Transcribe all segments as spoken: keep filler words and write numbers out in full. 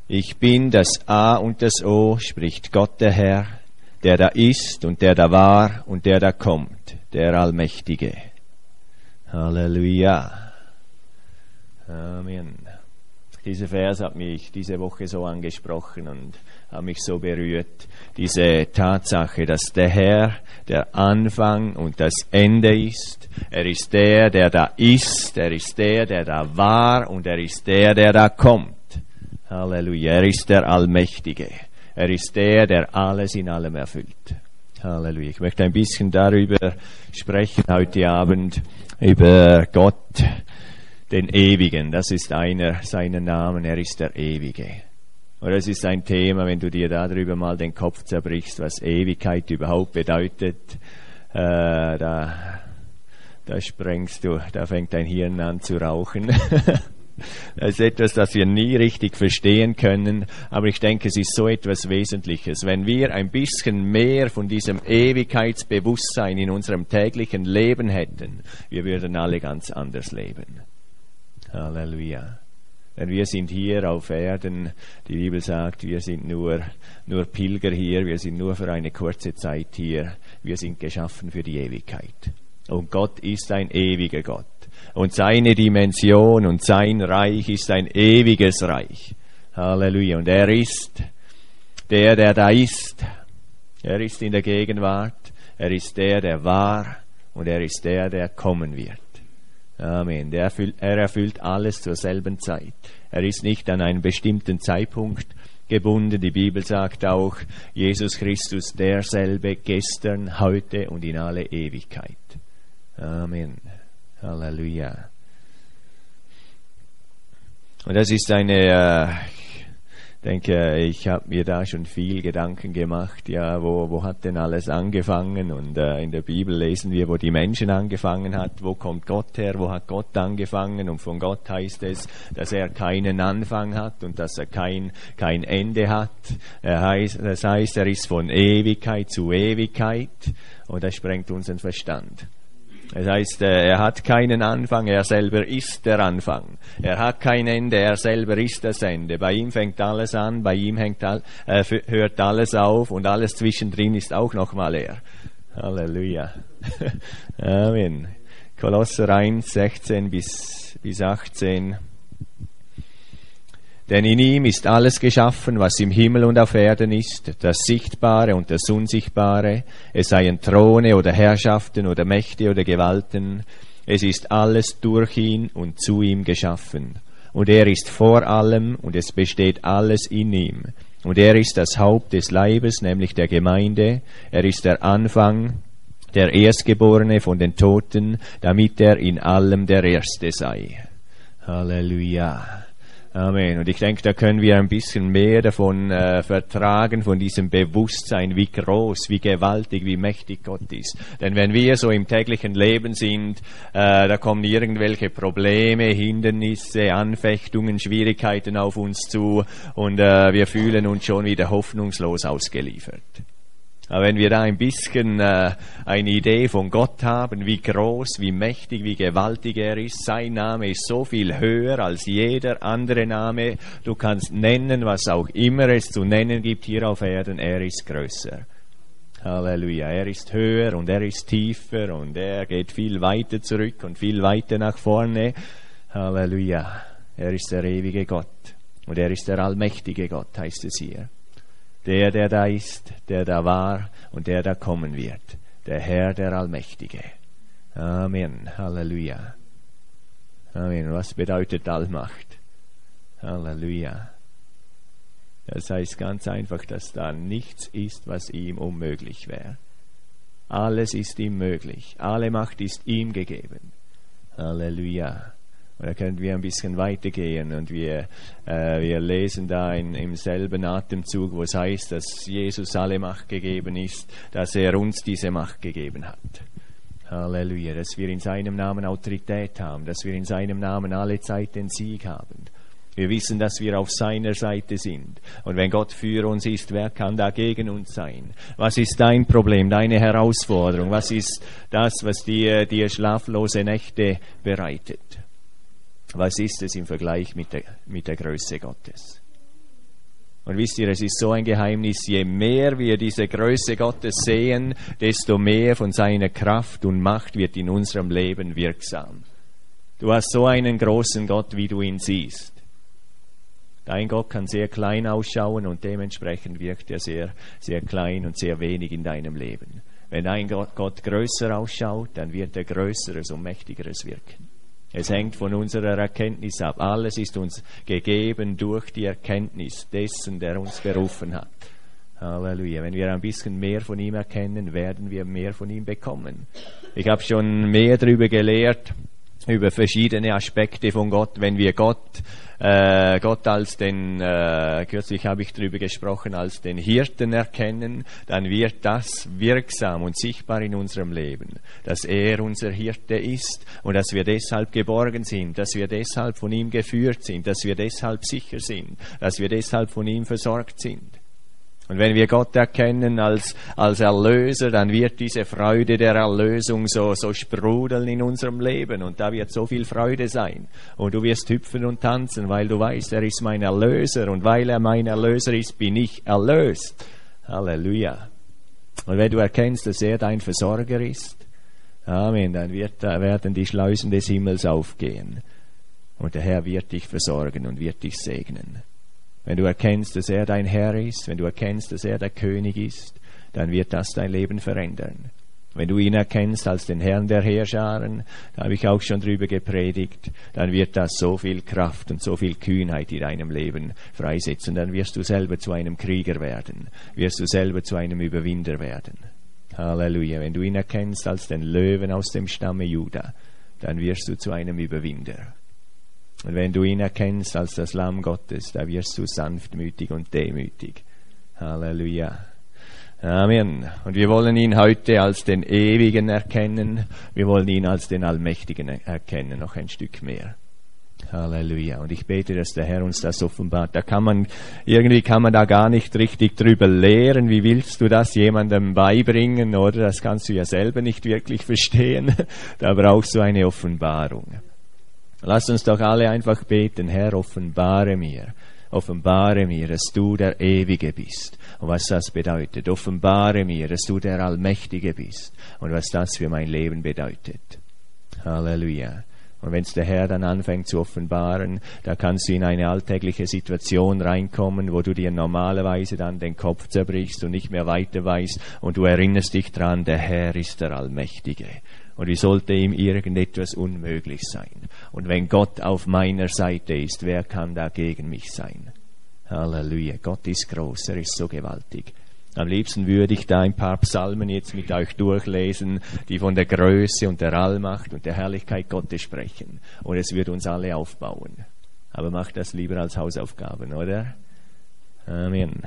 Ich bin das A und das O, spricht Gott der Herr, der da ist und der da war und der da kommt, der Allmächtige. Halleluja. Amen. Dieser Vers hat mich diese Woche so angesprochen und hat mich so berührt. Diese Tatsache, dass der Herr der Anfang und das Ende ist. Er ist der, der da ist. Er ist der, der da war. Und er ist der, der da kommt. Halleluja. Er ist der Allmächtige. Er ist der, der alles in allem erfüllt. Halleluja. Ich möchte ein bisschen darüber sprechen heute Abend, über Gott, den Ewigen. Das ist einer seiner Namen. Er ist der Ewige. Und es ist ein Thema, wenn du dir darüber mal den Kopf zerbrichst, was Ewigkeit überhaupt bedeutet, äh, da, da sprengst du, da fängt dein Hirn an zu rauchen. Das ist etwas, das wir nie richtig verstehen können, aber ich denke, es ist so etwas Wesentliches. Wenn wir ein bisschen mehr von diesem Ewigkeitsbewusstsein in unserem täglichen Leben hätten, wir würden alle ganz anders leben. Halleluja. Denn wir sind hier auf Erden, die Bibel sagt, wir sind nur, nur Pilger hier, wir sind nur für eine kurze Zeit hier, wir sind geschaffen für die Ewigkeit. Und Gott ist ein ewiger Gott. Und seine Dimension und sein Reich ist ein ewiges Reich. Halleluja. Und er ist der, der da ist. Er ist in der Gegenwart. Er ist der, der war. Und er ist der, der kommen wird. Amen. Der erfüllt, er erfüllt alles zur selben Zeit. Er ist nicht an einen bestimmten Zeitpunkt gebunden. Die Bibel sagt auch, Jesus Christus derselbe gestern, heute und in alle Ewigkeit. Amen. Halleluja. Und das ist eine, äh, ich denke, ich habe mir da schon viel Gedanken gemacht, ja, wo, wo hat denn alles angefangen? Und äh, in der Bibel lesen wir, wo die Menschen angefangen hat, wo kommt Gott her, wo hat Gott angefangen? Und von Gott heißt es, dass er keinen Anfang hat und dass er kein, kein Ende hat. Er heißt, das heißt, er ist von Ewigkeit zu Ewigkeit und das sprengt unseren Verstand. Das heißt, er hat keinen Anfang, er selber ist der Anfang. Er hat kein Ende, er selber ist das Ende. Bei ihm fängt alles an, bei ihm hängt all, äh, hört alles auf und alles zwischendrin ist auch nochmal er. Halleluja. Amen. Kolosser eins, sechzehn bis, bis achtzehn. Denn in ihm ist alles geschaffen, was im Himmel und auf Erden ist, das Sichtbare und das Unsichtbare, es seien Throne oder Herrschaften oder Mächte oder Gewalten, es ist alles durch ihn und zu ihm geschaffen. Und er ist vor allem und es besteht alles in ihm. Und er ist das Haupt des Leibes, nämlich der Gemeinde, er ist der Anfang, der Erstgeborene von den Toten, damit er in allem der Erste sei. Halleluja. Amen. Und ich denke, da können wir ein bisschen mehr davon äh, vertragen, von diesem Bewusstsein, wie groß, wie gewaltig, wie mächtig Gott ist. Denn wenn wir so im täglichen Leben sind, äh, da kommen irgendwelche Probleme, Hindernisse, Anfechtungen, Schwierigkeiten auf uns zu und äh, wir fühlen uns schon wieder hoffnungslos ausgeliefert. Aber wenn wir da ein bisschen äh, eine Idee von Gott haben, wie groß, wie mächtig, wie gewaltig er ist, sein Name ist so viel höher als jeder andere Name. Du kannst nennen, was auch immer es zu nennen gibt hier auf Erden, er ist größer. Halleluja, er ist höher und er ist tiefer und er geht viel weiter zurück und viel weiter nach vorne. Halleluja, er ist der ewige Gott und er ist der allmächtige Gott, heißt es hier. Der, der da ist, der da war und der da kommen wird. Der Herr, der Allmächtige. Amen. Halleluja. Amen. Was bedeutet Allmacht? Halleluja. Das heißt ganz einfach, dass da nichts ist, was ihm unmöglich wäre. Alles ist ihm möglich. Alle Macht ist ihm gegeben. Halleluja. Und da können wir ein bisschen weitergehen und wir, äh, wir lesen da in, im selben Atemzug, wo es heißt, dass Jesus alle Macht gegeben ist, dass er uns diese Macht gegeben hat. Halleluja, dass wir in seinem Namen Autorität haben, dass wir in seinem Namen alle Zeit den Sieg haben. Wir wissen, dass wir auf seiner Seite sind. Und wenn Gott für uns ist, wer kann da gegen uns sein? Was ist dein Problem, deine Herausforderung? Was ist das, was dir, dir schlaflose Nächte bereitet? Was ist es im Vergleich mit der, mit der Größe Gottes? Und wisst ihr, es ist so ein Geheimnis, je mehr wir diese Größe Gottes sehen, desto mehr von seiner Kraft und Macht wird in unserem Leben wirksam. Du hast so einen großen Gott, wie du ihn siehst. Dein Gott kann sehr klein ausschauen und dementsprechend wirkt er sehr, sehr klein und sehr wenig in deinem Leben. Wenn dein Gott, Gott größer ausschaut, dann wird er Größeres und Mächtigeres wirken. Es hängt von unserer Erkenntnis ab. Alles ist uns gegeben durch die Erkenntnis dessen, der uns berufen hat. Halleluja. Wenn wir ein bisschen mehr von ihm erkennen, werden wir mehr von ihm bekommen. Ich habe schon mehr darüber gelehrt, über verschiedene Aspekte von Gott. Wenn wir Gott, äh, Gott als den, äh, kürzlich habe ich darüber gesprochen, als den Hirten erkennen, dann wird das wirksam und sichtbar in unserem Leben, dass er unser Hirte ist und dass wir deshalb geborgen sind, dass wir deshalb von ihm geführt sind, dass wir deshalb sicher sind, dass wir deshalb von ihm versorgt sind. Und wenn wir Gott erkennen als, als Erlöser, dann wird diese Freude der Erlösung so, so sprudeln in unserem Leben. Und da wird so viel Freude sein. Und du wirst hüpfen und tanzen, weil du weißt, er ist mein Erlöser. Und weil er mein Erlöser ist, bin ich erlöst. Halleluja. Und wenn du erkennst, dass er dein Versorger ist, Amen, dann wird, werden die Schleusen des Himmels aufgehen. Und der Herr wird dich versorgen und wird dich segnen. Wenn du erkennst, dass er dein Herr ist, wenn du erkennst, dass er der König ist, dann wird das dein Leben verändern. Wenn du ihn erkennst als den Herrn der Heerscharen, da habe ich auch schon drüber gepredigt, dann wird das so viel Kraft und so viel Kühnheit in deinem Leben freisetzen. Dann wirst du selber zu einem Krieger werden, wirst du selber zu einem Überwinder werden. Halleluja. Wenn du ihn erkennst als den Löwen aus dem Stamme Juda, dann wirst du zu einem Überwinder. Und wenn du ihn erkennst als das Lamm Gottes, da wirst du sanftmütig und demütig. Halleluja. Amen. Und wir wollen ihn heute als den Ewigen erkennen. Wir wollen ihn als den Allmächtigen erkennen, noch ein Stück mehr. Halleluja. Und ich bete, dass der Herr uns das offenbart. Da kann man, irgendwie kann man da gar nicht richtig drüber lehren. Wie willst du das jemandem beibringen, oder? Das kannst du ja selber nicht wirklich verstehen. Da brauchst du eine Offenbarung. Lass uns doch alle einfach beten, Herr, offenbare mir, offenbare mir, dass du der Ewige bist und was das bedeutet. Offenbare mir, dass du der Allmächtige bist und was das für mein Leben bedeutet. Halleluja. Und wenn es der Herr dann anfängt zu offenbaren, da kannst du in eine alltägliche Situation reinkommen, wo du dir normalerweise dann den Kopf zerbrichst und nicht mehr weiter weißt und du erinnerst dich dran, der Herr ist der Allmächtige. Und wie sollte ihm irgendetwas unmöglich sein? Und wenn Gott auf meiner Seite ist, wer kann da gegen mich sein? Halleluja, Gott ist groß, er ist so gewaltig. Am liebsten würde ich da ein paar Psalmen jetzt mit euch durchlesen, die von der Größe und der Allmacht und der Herrlichkeit Gottes sprechen. Und es wird uns alle aufbauen. Aber macht das lieber als Hausaufgaben, oder? Amen.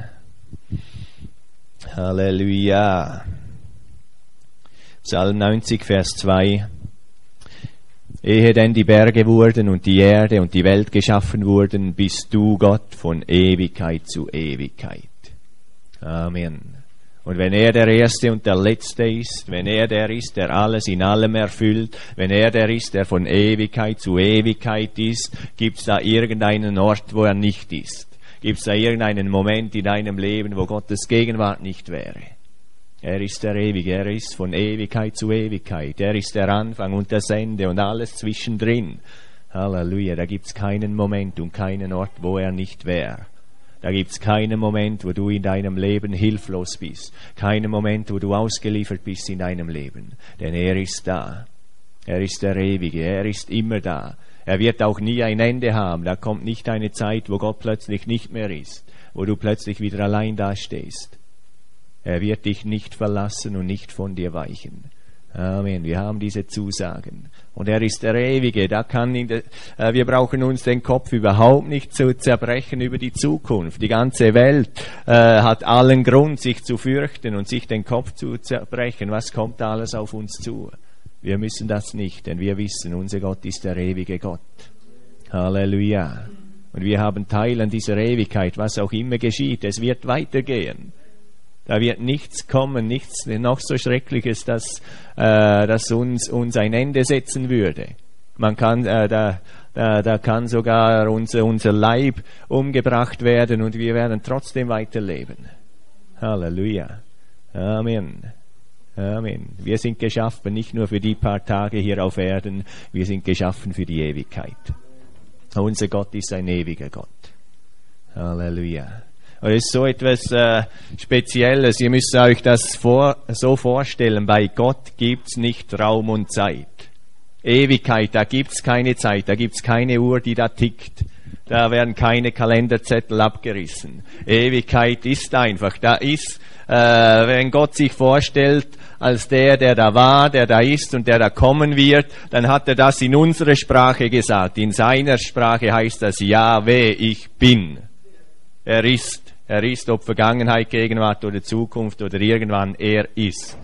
Halleluja. Psalm neunzig, Vers zwei. Ehe denn die Berge wurden und die Erde und die Welt geschaffen wurden, bist du Gott von Ewigkeit zu Ewigkeit. Amen. Und wenn er der Erste und der Letzte ist, wenn er der ist, der alles in allem erfüllt, wenn er der ist, der von Ewigkeit zu Ewigkeit ist, gibt's da irgendeinen Ort, wo er nicht ist? Gibt's da irgendeinen Moment in deinem Leben, wo Gottes Gegenwart nicht wäre? Er ist der Ewige, er ist von Ewigkeit zu Ewigkeit. Er ist der Anfang und das Ende und alles zwischendrin. Halleluja, da gibt's keinen Moment und keinen Ort, wo er nicht wäre. Da gibt's keinen Moment, wo du in deinem Leben hilflos bist. Keinen Moment, wo du ausgeliefert bist in deinem Leben. Denn er ist da. Er ist der Ewige, er ist immer da. Er wird auch nie ein Ende haben. Da kommt nicht eine Zeit, wo Gott plötzlich nicht mehr ist, wo du plötzlich wieder allein dastehst. Er wird dich nicht verlassen und nicht von dir weichen. Amen. Wir haben diese Zusagen. Und er ist der Ewige. Da kann in de, äh, wir brauchen uns den Kopf überhaupt nicht zu zerbrechen über die Zukunft. Die ganze Welt äh, hat allen Grund, sich zu fürchten und sich den Kopf zu zerbrechen. Was kommt da alles auf uns zu? Wir müssen das nicht, denn wir wissen, unser Gott ist der ewige Gott. Halleluja. Und wir haben Teil an dieser Ewigkeit, was auch immer geschieht. Es wird weitergehen. Da wird nichts kommen, nichts noch so Schreckliches, dass, äh, dass uns, uns ein Ende setzen würde. Man kann, äh, da, Da, da kann sogar unser, unser Leib umgebracht werden und wir werden trotzdem weiterleben. Halleluja. Amen. Amen. Wir sind geschaffen nicht nur für die paar Tage hier auf Erden, wir sind geschaffen für die Ewigkeit. Unser Gott ist ein ewiger Gott. Halleluja. Und es ist so etwas äh, Spezielles. Ihr müsst euch das vor, so vorstellen. Bei Gott gibt's nicht Raum und Zeit. Ewigkeit, da gibt's keine Zeit, da gibt's keine Uhr, die da tickt. Da werden keine Kalenderzettel abgerissen. Ewigkeit ist einfach, da ist, äh, wenn Gott sich vorstellt, als der, der da war, der da ist und der da kommen wird, dann hat er das in unserer Sprache gesagt. In seiner Sprache heißt das Jahwe, ich bin. Er ist, er ist, ob Vergangenheit, Gegenwart oder Zukunft oder irgendwann, er ist.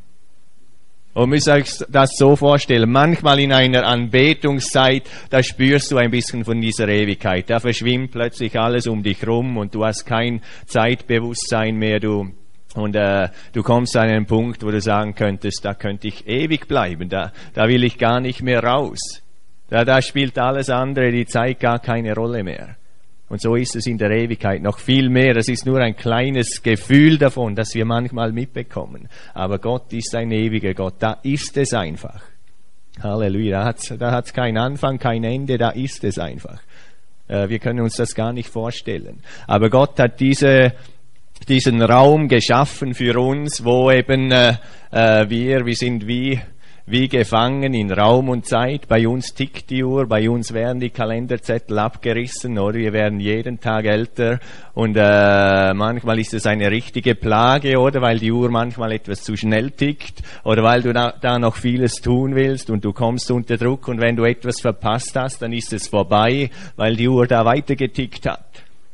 Und müsst euch das so vorstellen, manchmal in einer Anbetungszeit, da spürst du ein bisschen von dieser Ewigkeit. Da verschwimmt plötzlich alles um dich rum und du hast kein Zeitbewusstsein mehr, du und äh, du kommst an einen Punkt, wo du sagen könntest, da könnte ich ewig bleiben, da, da will ich gar nicht mehr raus. Da, da spielt alles andere, die Zeit, gar keine Rolle mehr. Und so ist es in der Ewigkeit noch viel mehr. Das ist nur ein kleines Gefühl davon, das wir manchmal mitbekommen. Aber Gott ist ein ewiger Gott. Da ist es einfach. Halleluja. Da hat's, da hat's keinen Anfang, kein Ende. Da ist es einfach. Äh, wir können uns das gar nicht vorstellen. Aber Gott hat diese, diesen Raum geschaffen für uns, wo eben äh, äh, wir, wir sind wie Wie gefangen in Raum und Zeit. Bei uns tickt die Uhr, bei uns werden die Kalenderzettel abgerissen, oder? Wir werden jeden Tag älter und äh, manchmal ist es eine richtige Plage, oder? Weil die Uhr manchmal etwas zu schnell tickt oder weil du da, da noch vieles tun willst und du kommst unter Druck und wenn du etwas verpasst hast, dann ist es vorbei, weil die Uhr da weiter getickt hat.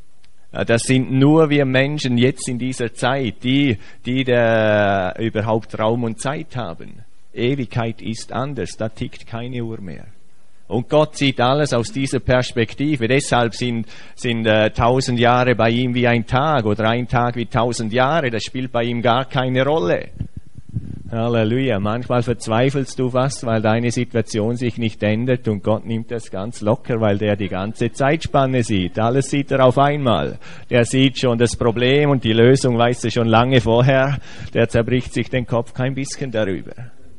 Das sind nur wir Menschen jetzt in dieser Zeit, die, die der, überhaupt Raum und Zeit haben. Ewigkeit ist anders, da tickt keine Uhr mehr. Und Gott sieht alles aus dieser Perspektive. Deshalb sind, sind äh, tausend Jahre bei ihm wie ein Tag oder ein Tag wie tausend Jahre. Das spielt bei ihm gar keine Rolle. Halleluja. Manchmal verzweifelst du fast, weil deine Situation sich nicht ändert und Gott nimmt das ganz locker, weil der die ganze Zeitspanne sieht. Alles sieht er auf einmal. Der sieht schon das Problem und die Lösung weiß er schon lange vorher. Der zerbricht sich den Kopf kein bisschen darüber.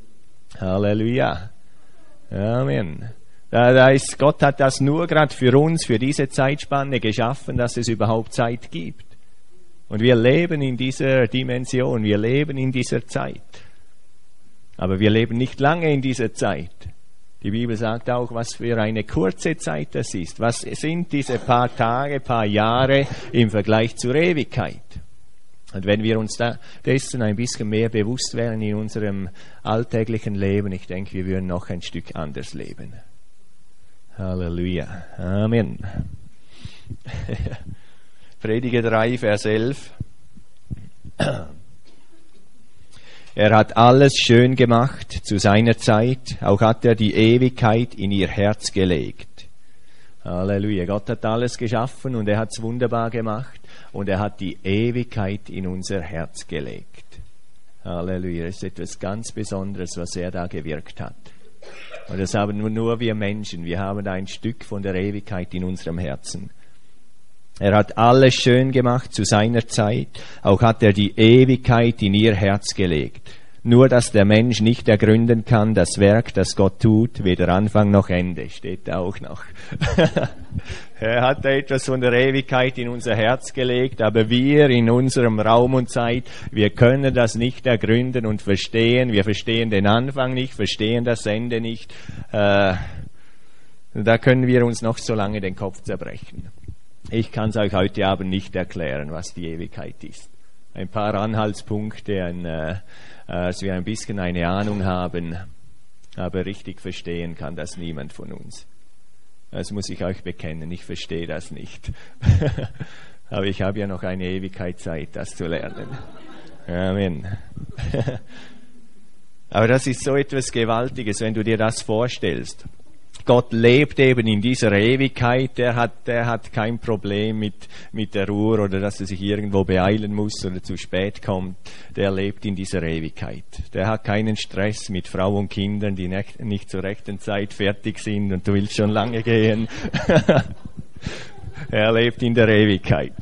Halleluja. Amen. Da, da ist, Gott hat das nur gerade für uns, für diese Zeitspanne geschaffen, dass es überhaupt Zeit gibt. Und wir leben in dieser Dimension, wir leben in dieser Zeit. Aber wir leben nicht lange in dieser Zeit. Die Bibel sagt auch, was für eine kurze Zeit das ist. Was sind diese paar Tage, paar Jahre im Vergleich zur Ewigkeit? Und wenn wir uns da dessen ein bisschen mehr bewusst wären in unserem alltäglichen Leben, ich denke, wir würden noch ein Stück anders leben. Halleluja. Amen. Prediger drei, Vers elf. Er hat alles schön gemacht zu seiner Zeit, auch hat er die Ewigkeit in ihr Herz gelegt. Halleluja. Gott hat alles geschaffen und er hat es wunderbar gemacht und er hat die Ewigkeit in unser Herz gelegt. Halleluja. Das ist etwas ganz Besonderes, was er da gewirkt hat. Und das haben nur wir Menschen. Wir haben ein Stück von der Ewigkeit in unserem Herzen. Er hat alles schön gemacht zu seiner Zeit, auch hat er die Ewigkeit in ihr Herz gelegt. Nur, dass der Mensch nicht ergründen kann, das Werk, das Gott tut, weder Anfang noch Ende, steht da auch noch. Er hat etwas von der Ewigkeit in unser Herz gelegt, aber wir in unserem Raum und Zeit, wir können das nicht ergründen und verstehen. Wir verstehen den Anfang nicht, verstehen das Ende nicht. Äh, da können wir uns noch so lange den Kopf zerbrechen. Ich kann es euch heute Abend nicht erklären, was die Ewigkeit ist. Ein paar Anhaltspunkte, ein, äh, dass wir ein bisschen eine Ahnung haben, aber richtig verstehen kann das niemand von uns. Das muss ich euch bekennen, ich verstehe das nicht. Aber ich habe ja noch eine Ewigkeit Zeit, das zu lernen. Amen. Aber das ist so etwas Gewaltiges, wenn du dir das vorstellst. Gott lebt eben in dieser Ewigkeit, der hat, der hat kein Problem mit, mit der Uhr oder dass er sich irgendwo beeilen muss oder zu spät kommt. Der lebt in dieser Ewigkeit. Der hat keinen Stress mit Frau und Kindern, die nicht, nicht zur rechten Zeit fertig sind und du willst schon lange gehen. Er lebt in der Ewigkeit.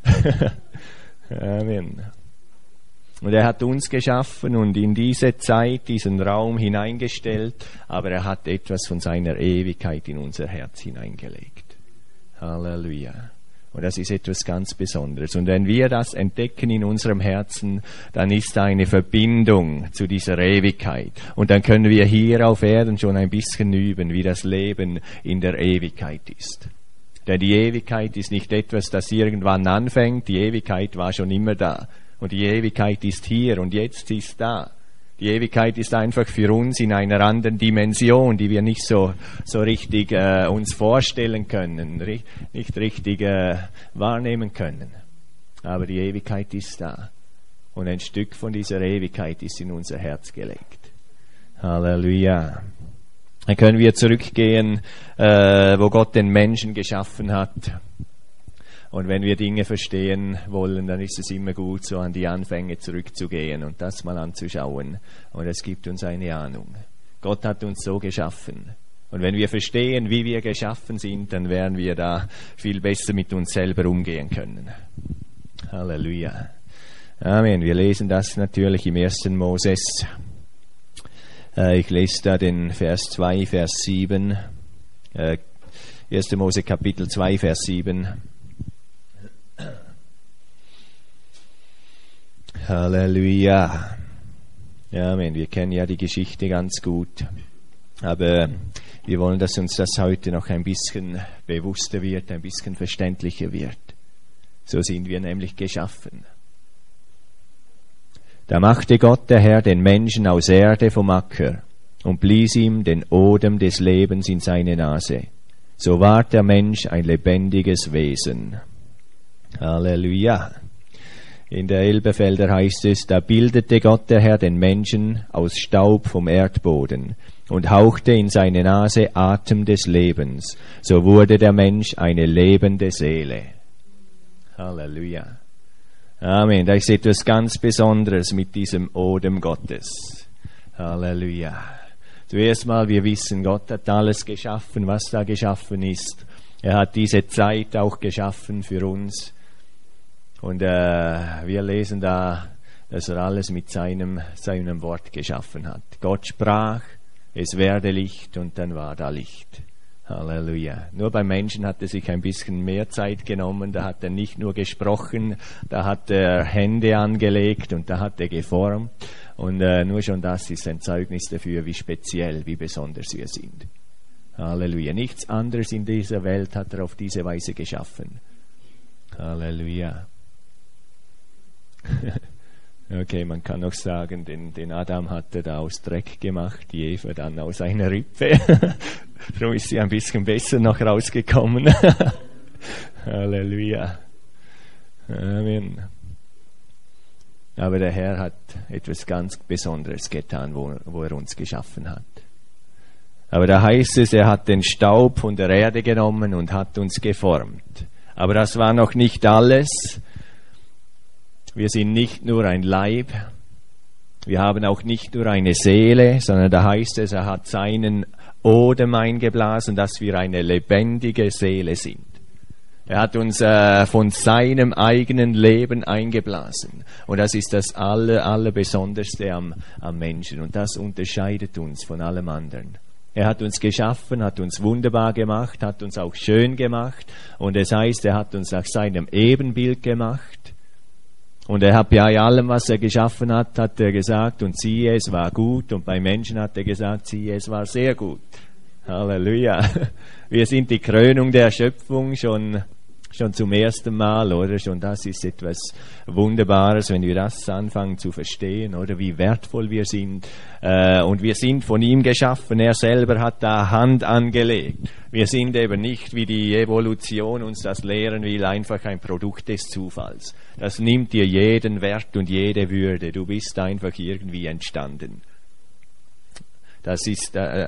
Amen. Und er hat uns geschaffen und in diese Zeit, diesen Raum hineingestellt, aber er hat etwas von seiner Ewigkeit in unser Herz hineingelegt. Halleluja. Und das ist etwas ganz Besonderes. Und wenn wir das entdecken in unserem Herzen, dann ist da eine Verbindung zu dieser Ewigkeit. Und dann können wir hier auf Erden schon ein bisschen üben, wie das Leben in der Ewigkeit ist. Denn die Ewigkeit ist nicht etwas, das irgendwann anfängt. Die Ewigkeit war schon immer da. Und die Ewigkeit ist hier und jetzt ist da. Die Ewigkeit ist einfach für uns in einer anderen Dimension, die wir nicht so, so richtig äh, uns vorstellen können, ri- nicht richtig äh, wahrnehmen können. Aber die Ewigkeit ist da. Und ein Stück von dieser Ewigkeit ist in unser Herz gelegt. Halleluja. Dann können wir zurückgehen, äh, wo Gott den Menschen geschaffen hat. Und wenn wir Dinge verstehen wollen, dann ist es immer gut, so an die Anfänge zurückzugehen und das mal anzuschauen. Und es gibt uns eine Ahnung. Gott hat uns so geschaffen. Und wenn wir verstehen, wie wir geschaffen sind, dann werden wir da viel besser mit uns selber umgehen können. Halleluja. Amen. Wir lesen das natürlich im ersten Moses. Äh, ich lese da den Vers zwei, Vers sieben. Äh, erster Mose Kapitel zwei, Vers sieben. Halleluja. Ja, Amen. Wir kennen ja die Geschichte ganz gut. Aber wir wollen, dass uns das heute noch ein bisschen bewusster wird, ein bisschen verständlicher wird. So sind wir nämlich geschaffen. Da machte Gott der Herr den Menschen aus Erde vom Acker und blies ihm den Odem des Lebens in seine Nase. So ward der Mensch ein lebendiges Wesen. Halleluja. In der Elberfelder heißt es, da bildete Gott der Herr den Menschen aus Staub vom Erdboden und hauchte in seine Nase Atem des Lebens. So wurde der Mensch eine lebende Seele. Halleluja. Amen. Da ist etwas ganz Besonderes mit diesem Odem Gottes. Halleluja. Zuerst mal, wir wissen, Gott hat alles geschaffen, was da geschaffen ist. Er hat diese Zeit auch geschaffen für uns. Und äh, wir lesen da, dass er alles mit seinem, seinem Wort geschaffen hat. Gott sprach, es werde Licht und dann war da Licht. Halleluja. Nur beim Menschen hat er sich ein bisschen mehr Zeit genommen, da hat er nicht nur gesprochen, da hat er Hände angelegt und da hat er geformt. Und äh, nur schon das ist ein Zeugnis dafür, wie speziell, wie besonders wir sind. Halleluja. Nichts anderes in dieser Welt hat er auf diese Weise geschaffen. Halleluja. Okay, man kann noch sagen, den, den Adam hat er da aus Dreck gemacht, die Eva dann aus einer Rippe. Darum ist sie ein bisschen besser noch rausgekommen. Halleluja. Amen. Aber der Herr hat etwas ganz Besonderes getan, wo, wo er uns geschaffen hat. Aber da heißt es, er hat den Staub von der Erde genommen und hat uns geformt. Aber das war noch nicht alles. Wir sind nicht nur ein Leib, wir haben auch nicht nur eine Seele, sondern da heißt es, er hat seinen Odem eingeblasen, dass wir eine lebendige Seele sind. Er hat uns äh, von seinem eigenen Leben eingeblasen. Und das ist das aller, allerbesonderste am, am Menschen. Und das unterscheidet uns von allem anderen. Er hat uns geschaffen, hat uns wunderbar gemacht, hat uns auch schön gemacht. Und es heißt, er hat uns nach seinem Ebenbild gemacht. Und er hat bei allem, was er geschaffen hat, hat er gesagt, und siehe, es war gut. Und bei Menschen hat er gesagt, siehe, es war sehr gut. Halleluja. Wir sind die Krönung der Schöpfung schon, schon zum ersten Mal, oder? Schon das ist etwas Wunderbares, wenn wir das anfangen zu verstehen, oder? Wie wertvoll wir sind. Äh, und wir sind von ihm geschaffen. Er selber hat da Hand angelegt. Wir sind eben nicht, wie die Evolution uns das lehren will, einfach ein Produkt des Zufalls. Das nimmt dir jeden Wert und jede Würde. Du bist einfach irgendwie entstanden. Das ist, äh,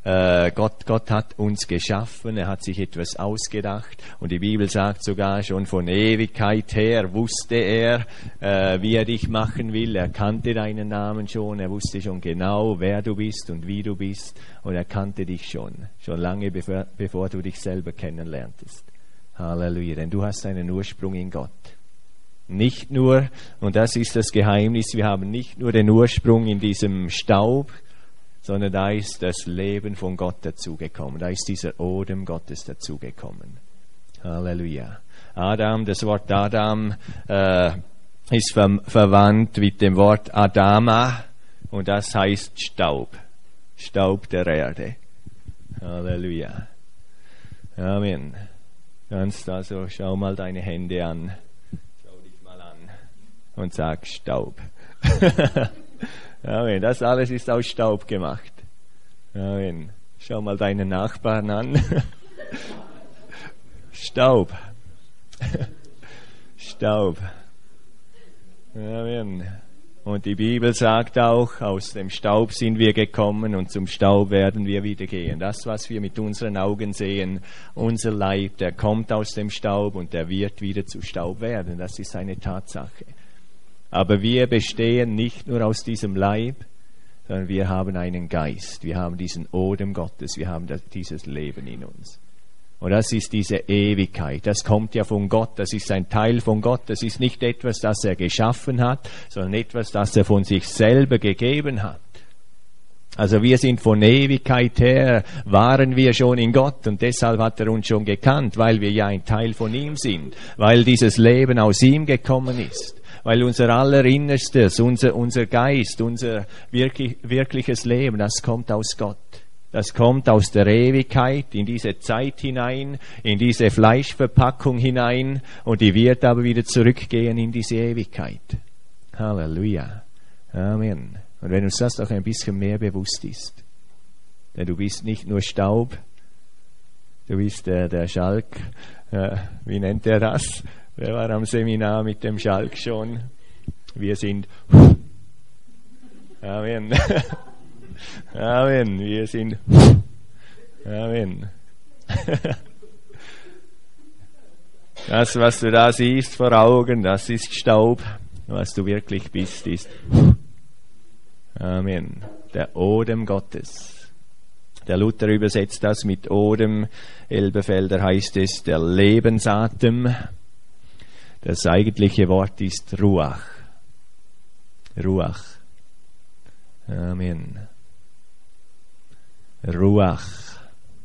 Äh, Gott, Gott hat uns geschaffen, er hat sich etwas ausgedacht und die Bibel sagt sogar schon von Ewigkeit her wusste er, äh, wie er dich machen will. Er kannte deinen Namen schon, er wusste schon genau, wer du bist und wie du bist und er kannte dich schon, schon lange bevor, bevor du dich selber kennenlerntest. Halleluja, denn du hast einen Ursprung in Gott. Nicht nur, und das ist das Geheimnis, wir haben nicht nur den Ursprung in diesem Staub, sondern da ist das Leben von Gott dazugekommen. Da ist dieser Odem Gottes dazugekommen. Halleluja. Adam, das Wort Adam äh, ist ver- verwandt mit dem Wort Adama und das heißt Staub. Staub der Erde. Halleluja. Amen. Kannst also, schau mal deine Hände an. Und sag Staub. Amen. Das alles ist aus Staub gemacht. Amen. Schau mal deinen Nachbarn an. Staub. Staub. Amen. Und die Bibel sagt auch, aus dem Staub sind wir gekommen und zum Staub werden wir wieder gehen. Das, was wir mit unseren Augen sehen, unser Leib, der kommt aus dem Staub und der wird wieder zu Staub werden. Das ist eine Tatsache. Aber wir bestehen nicht nur aus diesem Leib, sondern wir haben einen Geist. Wir haben diesen Odem Gottes. Wir haben das, dieses Leben in uns. Und das ist diese Ewigkeit. Das kommt ja von Gott. Das ist ein Teil von Gott. Das ist nicht etwas, das er geschaffen hat, sondern etwas, das er von sich selber gegeben hat. Also wir sind von Ewigkeit her, waren wir schon in Gott und deshalb hat er uns schon gekannt, weil wir ja ein Teil von ihm sind, weil dieses Leben aus ihm gekommen ist. Weil unser Allerinnerstes, unser, unser Geist, unser wirklich, wirkliches Leben, das kommt aus Gott. Das kommt aus der Ewigkeit in diese Zeit hinein, in diese Fleischverpackung hinein und die wird aber wieder zurückgehen in diese Ewigkeit. Halleluja. Amen. Und wenn uns das doch ein bisschen mehr bewusst ist, denn du bist nicht nur Staub, du bist der, der Schalk, äh, wie nennt er das? Wer war am Seminar mit dem Schalk schon? Wir sind Amen. Amen. Wir sind Amen. Das, was du da siehst vor Augen, das ist Staub. Was du wirklich bist, ist Amen. Der Odem Gottes. Der Luther übersetzt das mit Odem. Elberfelder heißt es der Lebensatem. Das eigentliche Wort ist Ruach. Ruach. Amen. Ruach.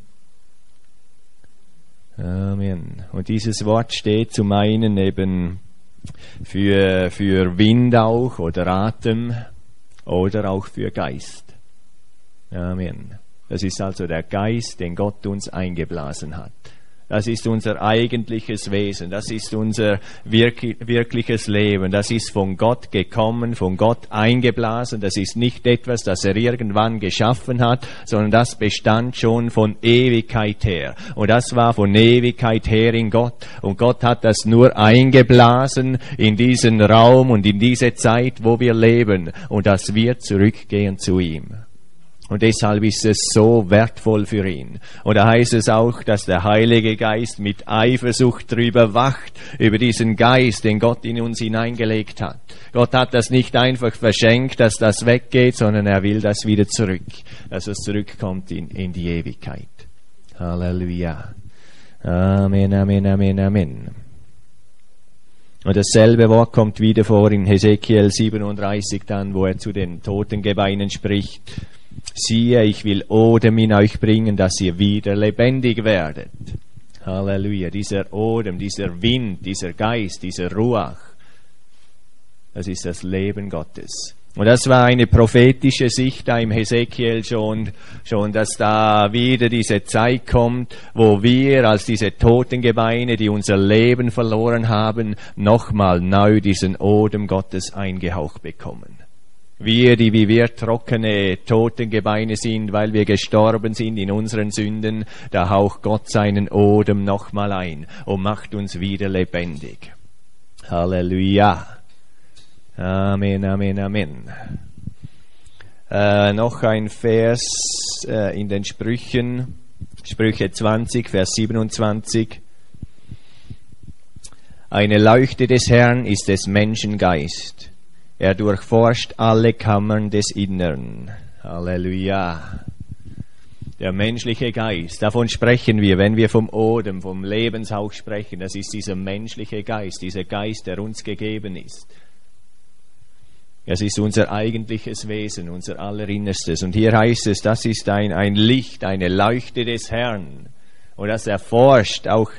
Amen. Und dieses Wort steht zum einen eben für, für Wind auch oder Atem oder auch für Geist. Amen. Das ist also der Geist, den Gott uns eingeblasen hat. Das ist unser eigentliches Wesen, das ist unser wirk- wirkliches Leben, das ist von Gott gekommen, von Gott eingeblasen, das ist nicht etwas, das er irgendwann geschaffen hat, sondern das bestand schon von Ewigkeit her. Und das war von Ewigkeit her in Gott. Und Gott hat das nur eingeblasen in diesen Raum und in diese Zeit, wo wir leben. Und das wird zurückgehen zu ihm. Und deshalb ist es so wertvoll für ihn. Und da heißt es auch, dass der Heilige Geist mit Eifersucht drüber wacht, über diesen Geist, den Gott in uns hineingelegt hat. Gott hat das nicht einfach verschenkt, dass das weggeht, sondern er will das wieder zurück, dass es zurückkommt in, in die Ewigkeit. Halleluja. Amen, Amen, Amen, Amen. Und dasselbe Wort kommt wieder vor in Hesekiel siebenunddreißig dann, wo er zu den Totengebeinen spricht. Siehe, ich will Odem in euch bringen, dass ihr wieder lebendig werdet. Halleluja. Dieser Odem, dieser Wind, dieser Geist, dieser Ruach, das ist das Leben Gottes. Und das war eine prophetische Sicht da im Hesekiel schon, schon, dass da wieder diese Zeit kommt, wo wir als diese Totengebeine, die unser Leben verloren haben, nochmal neu diesen Odem Gottes eingehaucht bekommen. Wir, die wie wir trockene Totengebeine sind, weil wir gestorben sind in unseren Sünden, da haucht Gott seinen Odem nochmal ein und macht uns wieder lebendig. Halleluja. Amen, Amen, Amen. Äh, noch ein Vers äh, in den Sprüchen, Sprüche zwanzig, Vers siebenundzwanzig. Eine Leuchte des Herrn ist des Menschen Geist. Er durchforscht alle Kammern des Innern. Halleluja. Der menschliche Geist, davon sprechen wir, wenn wir vom Odem, vom Lebenshauch sprechen. Das ist dieser menschliche Geist, dieser Geist, der uns gegeben ist. Es ist unser eigentliches Wesen, unser Allerinnerstes. Und hier heißt es, das ist ein, ein Licht, eine Leuchte des Herrn. Und das erforscht auch,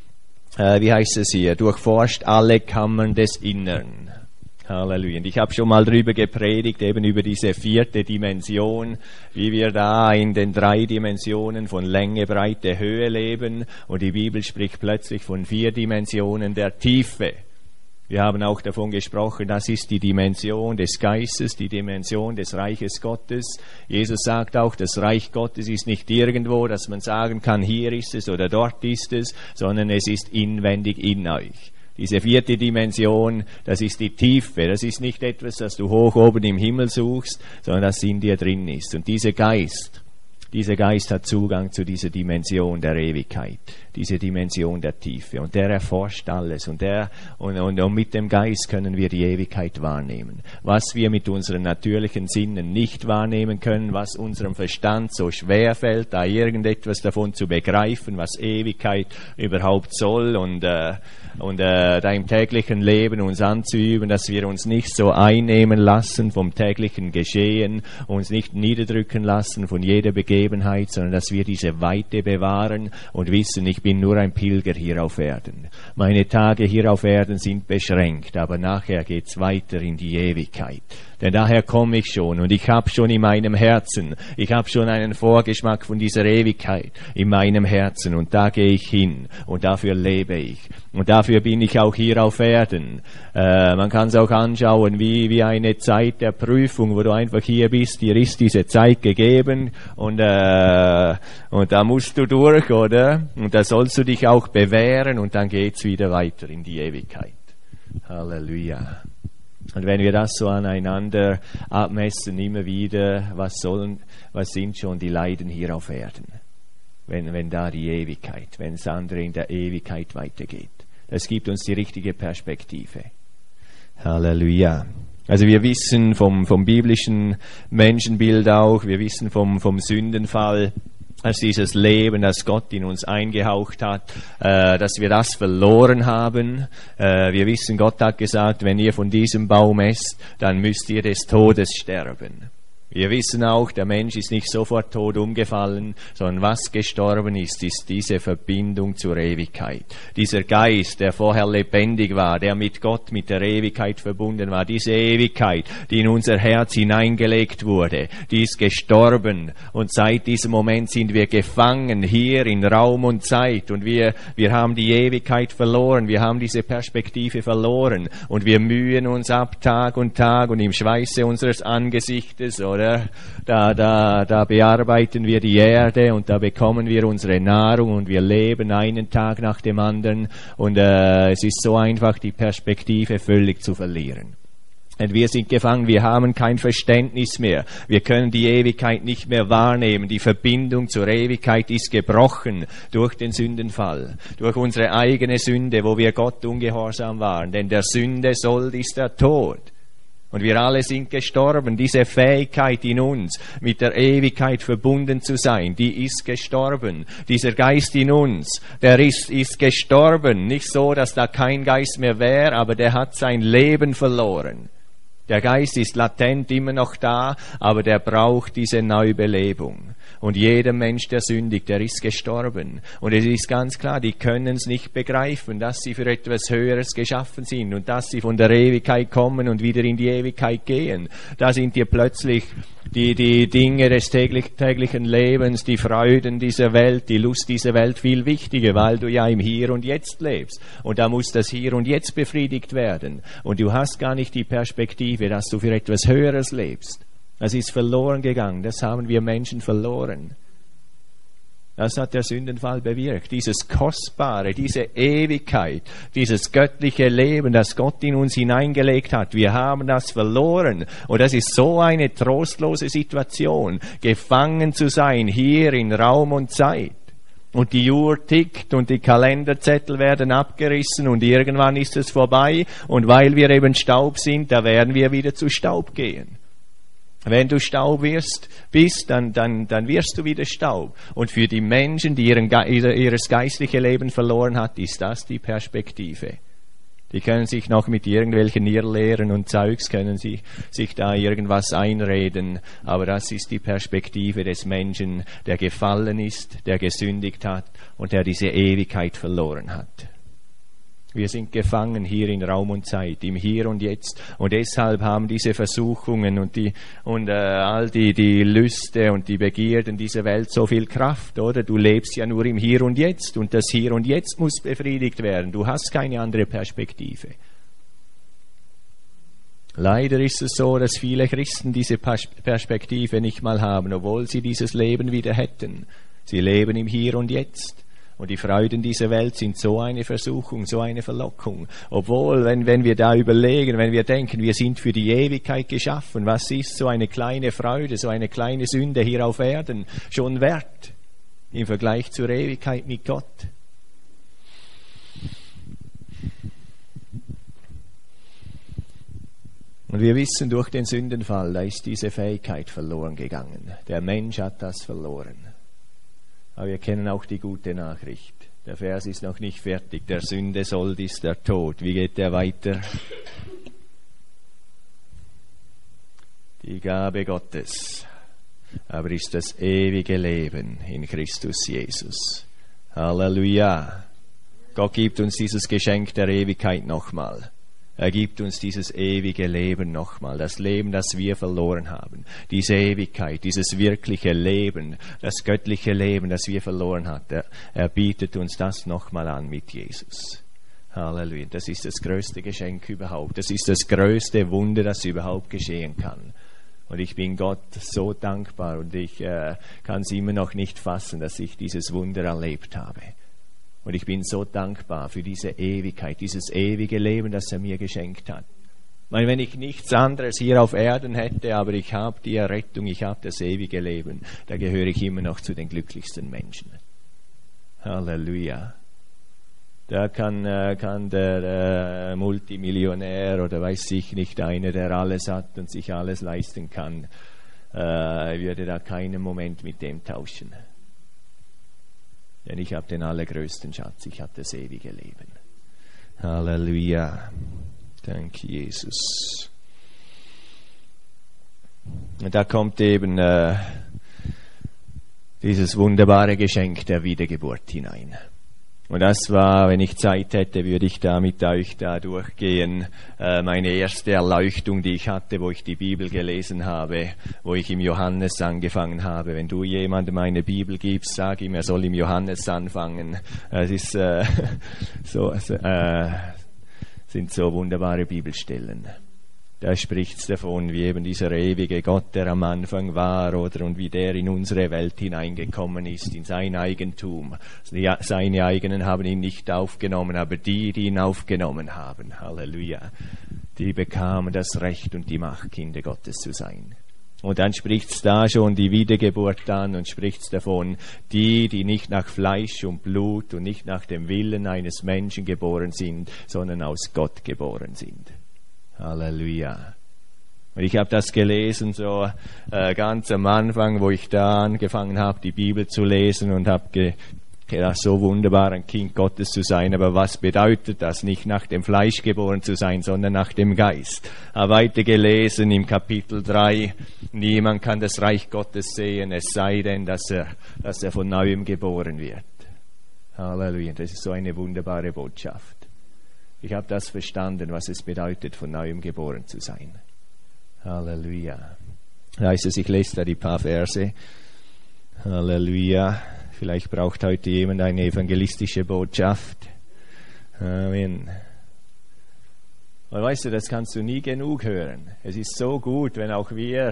äh, wie heißt es hier, durchforscht alle Kammern des Innern. Halleluja. Und ich habe schon mal drüber gepredigt, eben über diese vierte Dimension, wie wir da in den drei Dimensionen von Länge, Breite, Höhe leben. Und die Bibel spricht plötzlich von vier Dimensionen der Tiefe. Wir haben auch davon gesprochen, das ist die Dimension des Geistes, die Dimension des Reiches Gottes. Jesus sagt auch, das Reich Gottes ist nicht irgendwo, dass man sagen kann, hier ist es oder dort ist es, sondern es ist inwendig in euch. Diese vierte Dimension, das ist die Tiefe, das ist nicht etwas, das du hoch oben im Himmel suchst, sondern das in dir drin ist. Und dieser Geist, dieser Geist hat Zugang zu dieser Dimension der Ewigkeit, diese Dimension der Tiefe. Und der erforscht alles. Und, der, und, und, und mit dem Geist können wir die Ewigkeit wahrnehmen. Was wir mit unseren natürlichen Sinnen nicht wahrnehmen können, was unserem Verstand so schwer fällt, da irgendetwas davon zu begreifen, was Ewigkeit überhaupt soll und, äh, und äh, da im täglichen Leben uns anzuüben, dass wir uns nicht so einnehmen lassen vom täglichen Geschehen, uns nicht niederdrücken lassen von jeder Begebenheit, sondern dass wir diese Weite bewahren und wissen, ich bin nur ein Pilger hier auf Erden. Meine Tage hier auf Erden sind beschränkt, aber nachher geht's weiter in die Ewigkeit. Denn daher komme ich schon und ich habe schon in meinem Herzen, ich habe schon einen Vorgeschmack von dieser Ewigkeit in meinem Herzen und da gehe ich hin und dafür lebe ich. Und dafür bin ich auch hier auf Erden. Äh, man kann es auch anschauen wie, wie eine Zeit der Prüfung, wo du einfach hier bist, dir ist diese Zeit gegeben und, äh, und da musst du durch, oder? Und da sollst du dich auch bewähren und dann geht's wieder weiter in die Ewigkeit. Halleluja. Und wenn wir das so aneinander abmessen, immer wieder, was sollen, was sind schon die Leiden hier auf Erden? Wenn, wenn da die Ewigkeit, wenn es andere in der Ewigkeit weitergeht. Das gibt uns die richtige Perspektive. Halleluja. Also wir wissen vom, vom biblischen Menschenbild auch, wir wissen vom, vom Sündenfall, dass dieses Leben, das Gott in uns eingehaucht hat, äh, dass wir das verloren haben. Äh, wir wissen, Gott hat gesagt, wenn ihr von diesem Baum esst, dann müsst ihr des Todes sterben. Wir wissen auch, der Mensch ist nicht sofort tot umgefallen, sondern was gestorben ist, ist diese Verbindung zur Ewigkeit. Dieser Geist, der vorher lebendig war, der mit Gott, mit der Ewigkeit verbunden war, diese Ewigkeit, die in unser Herz hineingelegt wurde, die ist gestorben. Und seit diesem Moment sind wir gefangen hier in Raum und Zeit. Und wir, wir haben die Ewigkeit verloren, wir haben diese Perspektive verloren. Und wir mühen uns ab Tag und Tag und im Schweiße unseres Angesichtes, oder? Da, da, da bearbeiten wir die Erde und da bekommen wir unsere Nahrung und wir leben einen Tag nach dem anderen und äh, es ist so einfach, die Perspektive völlig zu verlieren. Und wir sind gefangen, wir haben kein Verständnis mehr, wir können die Ewigkeit nicht mehr wahrnehmen, die Verbindung zur Ewigkeit ist gebrochen durch den Sündenfall, durch unsere eigene Sünde, wo wir Gott ungehorsam waren, denn der Sünde Sold ist der Tod. Und wir alle sind gestorben. Diese Fähigkeit in uns, mit der Ewigkeit verbunden zu sein, die ist gestorben. Dieser Geist in uns, der ist, ist gestorben. Nicht so, dass da kein Geist mehr wäre, aber der hat sein Leben verloren. Der Geist ist latent immer noch da, aber der braucht diese Neubelebung. Und jeder Mensch, der sündigt, der ist gestorben. Und es ist ganz klar, die können es nicht begreifen, dass sie für etwas Höheres geschaffen sind und dass sie von der Ewigkeit kommen und wieder in die Ewigkeit gehen. Da sind dir plötzlich die, die Dinge des täglich, täglichen Lebens, die Freuden dieser Welt, die Lust dieser Welt viel wichtiger, weil du ja im Hier und Jetzt lebst. Und da muss das Hier und Jetzt befriedigt werden. Und du hast gar nicht die Perspektive, dass du für etwas Höheres lebst. Das ist verloren gegangen, das haben wir Menschen verloren. Das hat der Sündenfall bewirkt. Dieses Kostbare, diese Ewigkeit, dieses göttliche Leben, das Gott in uns hineingelegt hat. Wir haben das verloren. Und das ist so eine trostlose Situation, gefangen zu sein hier in Raum und Zeit. Und die Uhr tickt und die Kalenderzettel werden abgerissen und irgendwann ist es vorbei. Und weil wir eben Staub sind, da werden wir wieder zu Staub gehen. Wenn du Staub wirst, bist, dann, dann, dann wirst du wieder Staub. Und für die Menschen, die ihren, ihres geistliche Leben verloren hat, ist das die Perspektive. Die können sich noch mit irgendwelchen Irrlehren und Zeugs, können sie sich da irgendwas einreden. Aber das ist die Perspektive des Menschen, der gefallen ist, der gesündigt hat und der diese Ewigkeit verloren hat. Wir sind gefangen hier in Raum und Zeit, im Hier und Jetzt. Und deshalb haben diese Versuchungen und die und äh, all die die Lüste und die Begierden dieser Welt so viel Kraft, oder? Du lebst ja nur im Hier und Jetzt und das Hier und Jetzt muss befriedigt werden. Du hast keine andere Perspektive. Leider ist es so, dass viele Christen diese Perspektive nicht mal haben, obwohl sie dieses Leben wieder hätten. Sie leben im Hier und Jetzt. Und die Freuden dieser Welt sind so eine Versuchung, so eine Verlockung. Obwohl, wenn, wenn wir da überlegen, wenn wir denken, wir sind für die Ewigkeit geschaffen, was ist so eine kleine Freude, so eine kleine Sünde hier auf Erden schon wert im Vergleich zur Ewigkeit mit Gott? Und wir wissen, durch den Sündenfall, da ist diese Fähigkeit verloren gegangen. Der Mensch hat das verloren. Aber wir kennen auch die gute Nachricht. Der Vers ist noch nicht fertig. Der Sünde Sold ist der Tod. Wie geht der weiter? Die Gabe Gottes aber ist das ewige Leben in Christus Jesus. Halleluja. Gott gibt uns dieses Geschenk der Ewigkeit nochmal. Er gibt uns dieses ewige Leben nochmal, das Leben, das wir verloren haben. Diese Ewigkeit, dieses wirkliche Leben, das göttliche Leben, das wir verloren hatten. Er, er bietet uns das nochmal an mit Jesus. Halleluja. Das ist das größte Geschenk überhaupt. Das ist das größte Wunder, das überhaupt geschehen kann. Und ich bin Gott so dankbar und ich äh, kann es immer noch nicht fassen, dass ich dieses Wunder erlebt habe. Und ich bin so dankbar für diese Ewigkeit, dieses ewige Leben, das er mir geschenkt hat. Ich meine, wenn ich nichts anderes hier auf Erden hätte, aber ich habe die Errettung, ich habe das ewige Leben, da gehöre ich immer noch zu den glücklichsten Menschen. Halleluja. Da kann, kann der äh, Multimillionär oder weiß ich nicht, einer, der alles hat und sich alles leisten kann, äh, würde da keinen Moment mit dem tauschen. Denn ich habe den allergrößten Schatz, ich habe das ewige Leben. Halleluja. Danke, Jesus. Und da kommt eben äh, dieses wunderbare Geschenk der Wiedergeburt hinein. Und das war, wenn ich Zeit hätte, würde ich da mit euch da durchgehen. Äh, meine erste Erleuchtung, die ich hatte, wo ich die Bibel gelesen habe, wo ich im Johannes angefangen habe. Wenn du jemandem eine Bibel gibst, sag ihm, er soll im Johannes anfangen. Es ist äh, so, äh, sind so wunderbare Bibelstellen. Da spricht's davon, wie eben dieser ewige Gott, der am Anfang war, oder und wie der in unsere Welt hineingekommen ist, in sein Eigentum. Die, seine eigenen haben ihn nicht aufgenommen, aber die, die ihn aufgenommen haben, Halleluja, die bekamen das Recht und die Macht, Kinder Gottes zu sein. Und dann spricht's da schon die Wiedergeburt an und spricht's davon, die, die nicht nach Fleisch und Blut und nicht nach dem Willen eines Menschen geboren sind, sondern aus Gott geboren sind. Halleluja. Und ich habe das gelesen so äh, ganz am Anfang, wo ich da angefangen habe, die Bibel zu lesen und habe ge- gedacht, so wunderbar, ein Kind Gottes zu sein. Aber was bedeutet das? Nicht nach dem Fleisch geboren zu sein, sondern nach dem Geist. Habe weiter gelesen im Kapitel drei. Niemand kann das Reich Gottes sehen, es sei denn, dass er, dass er von Neuem geboren wird. Halleluja. Das ist so eine wunderbare Botschaft. Ich habe das verstanden, was es bedeutet, von Neuem geboren zu sein. Halleluja. Da heißt es, ich lese da die paar Verse. Halleluja. Vielleicht braucht heute jemand eine evangelistische Botschaft. Amen. Und weißt du, das kannst du nie genug hören. Es ist so gut, wenn auch wir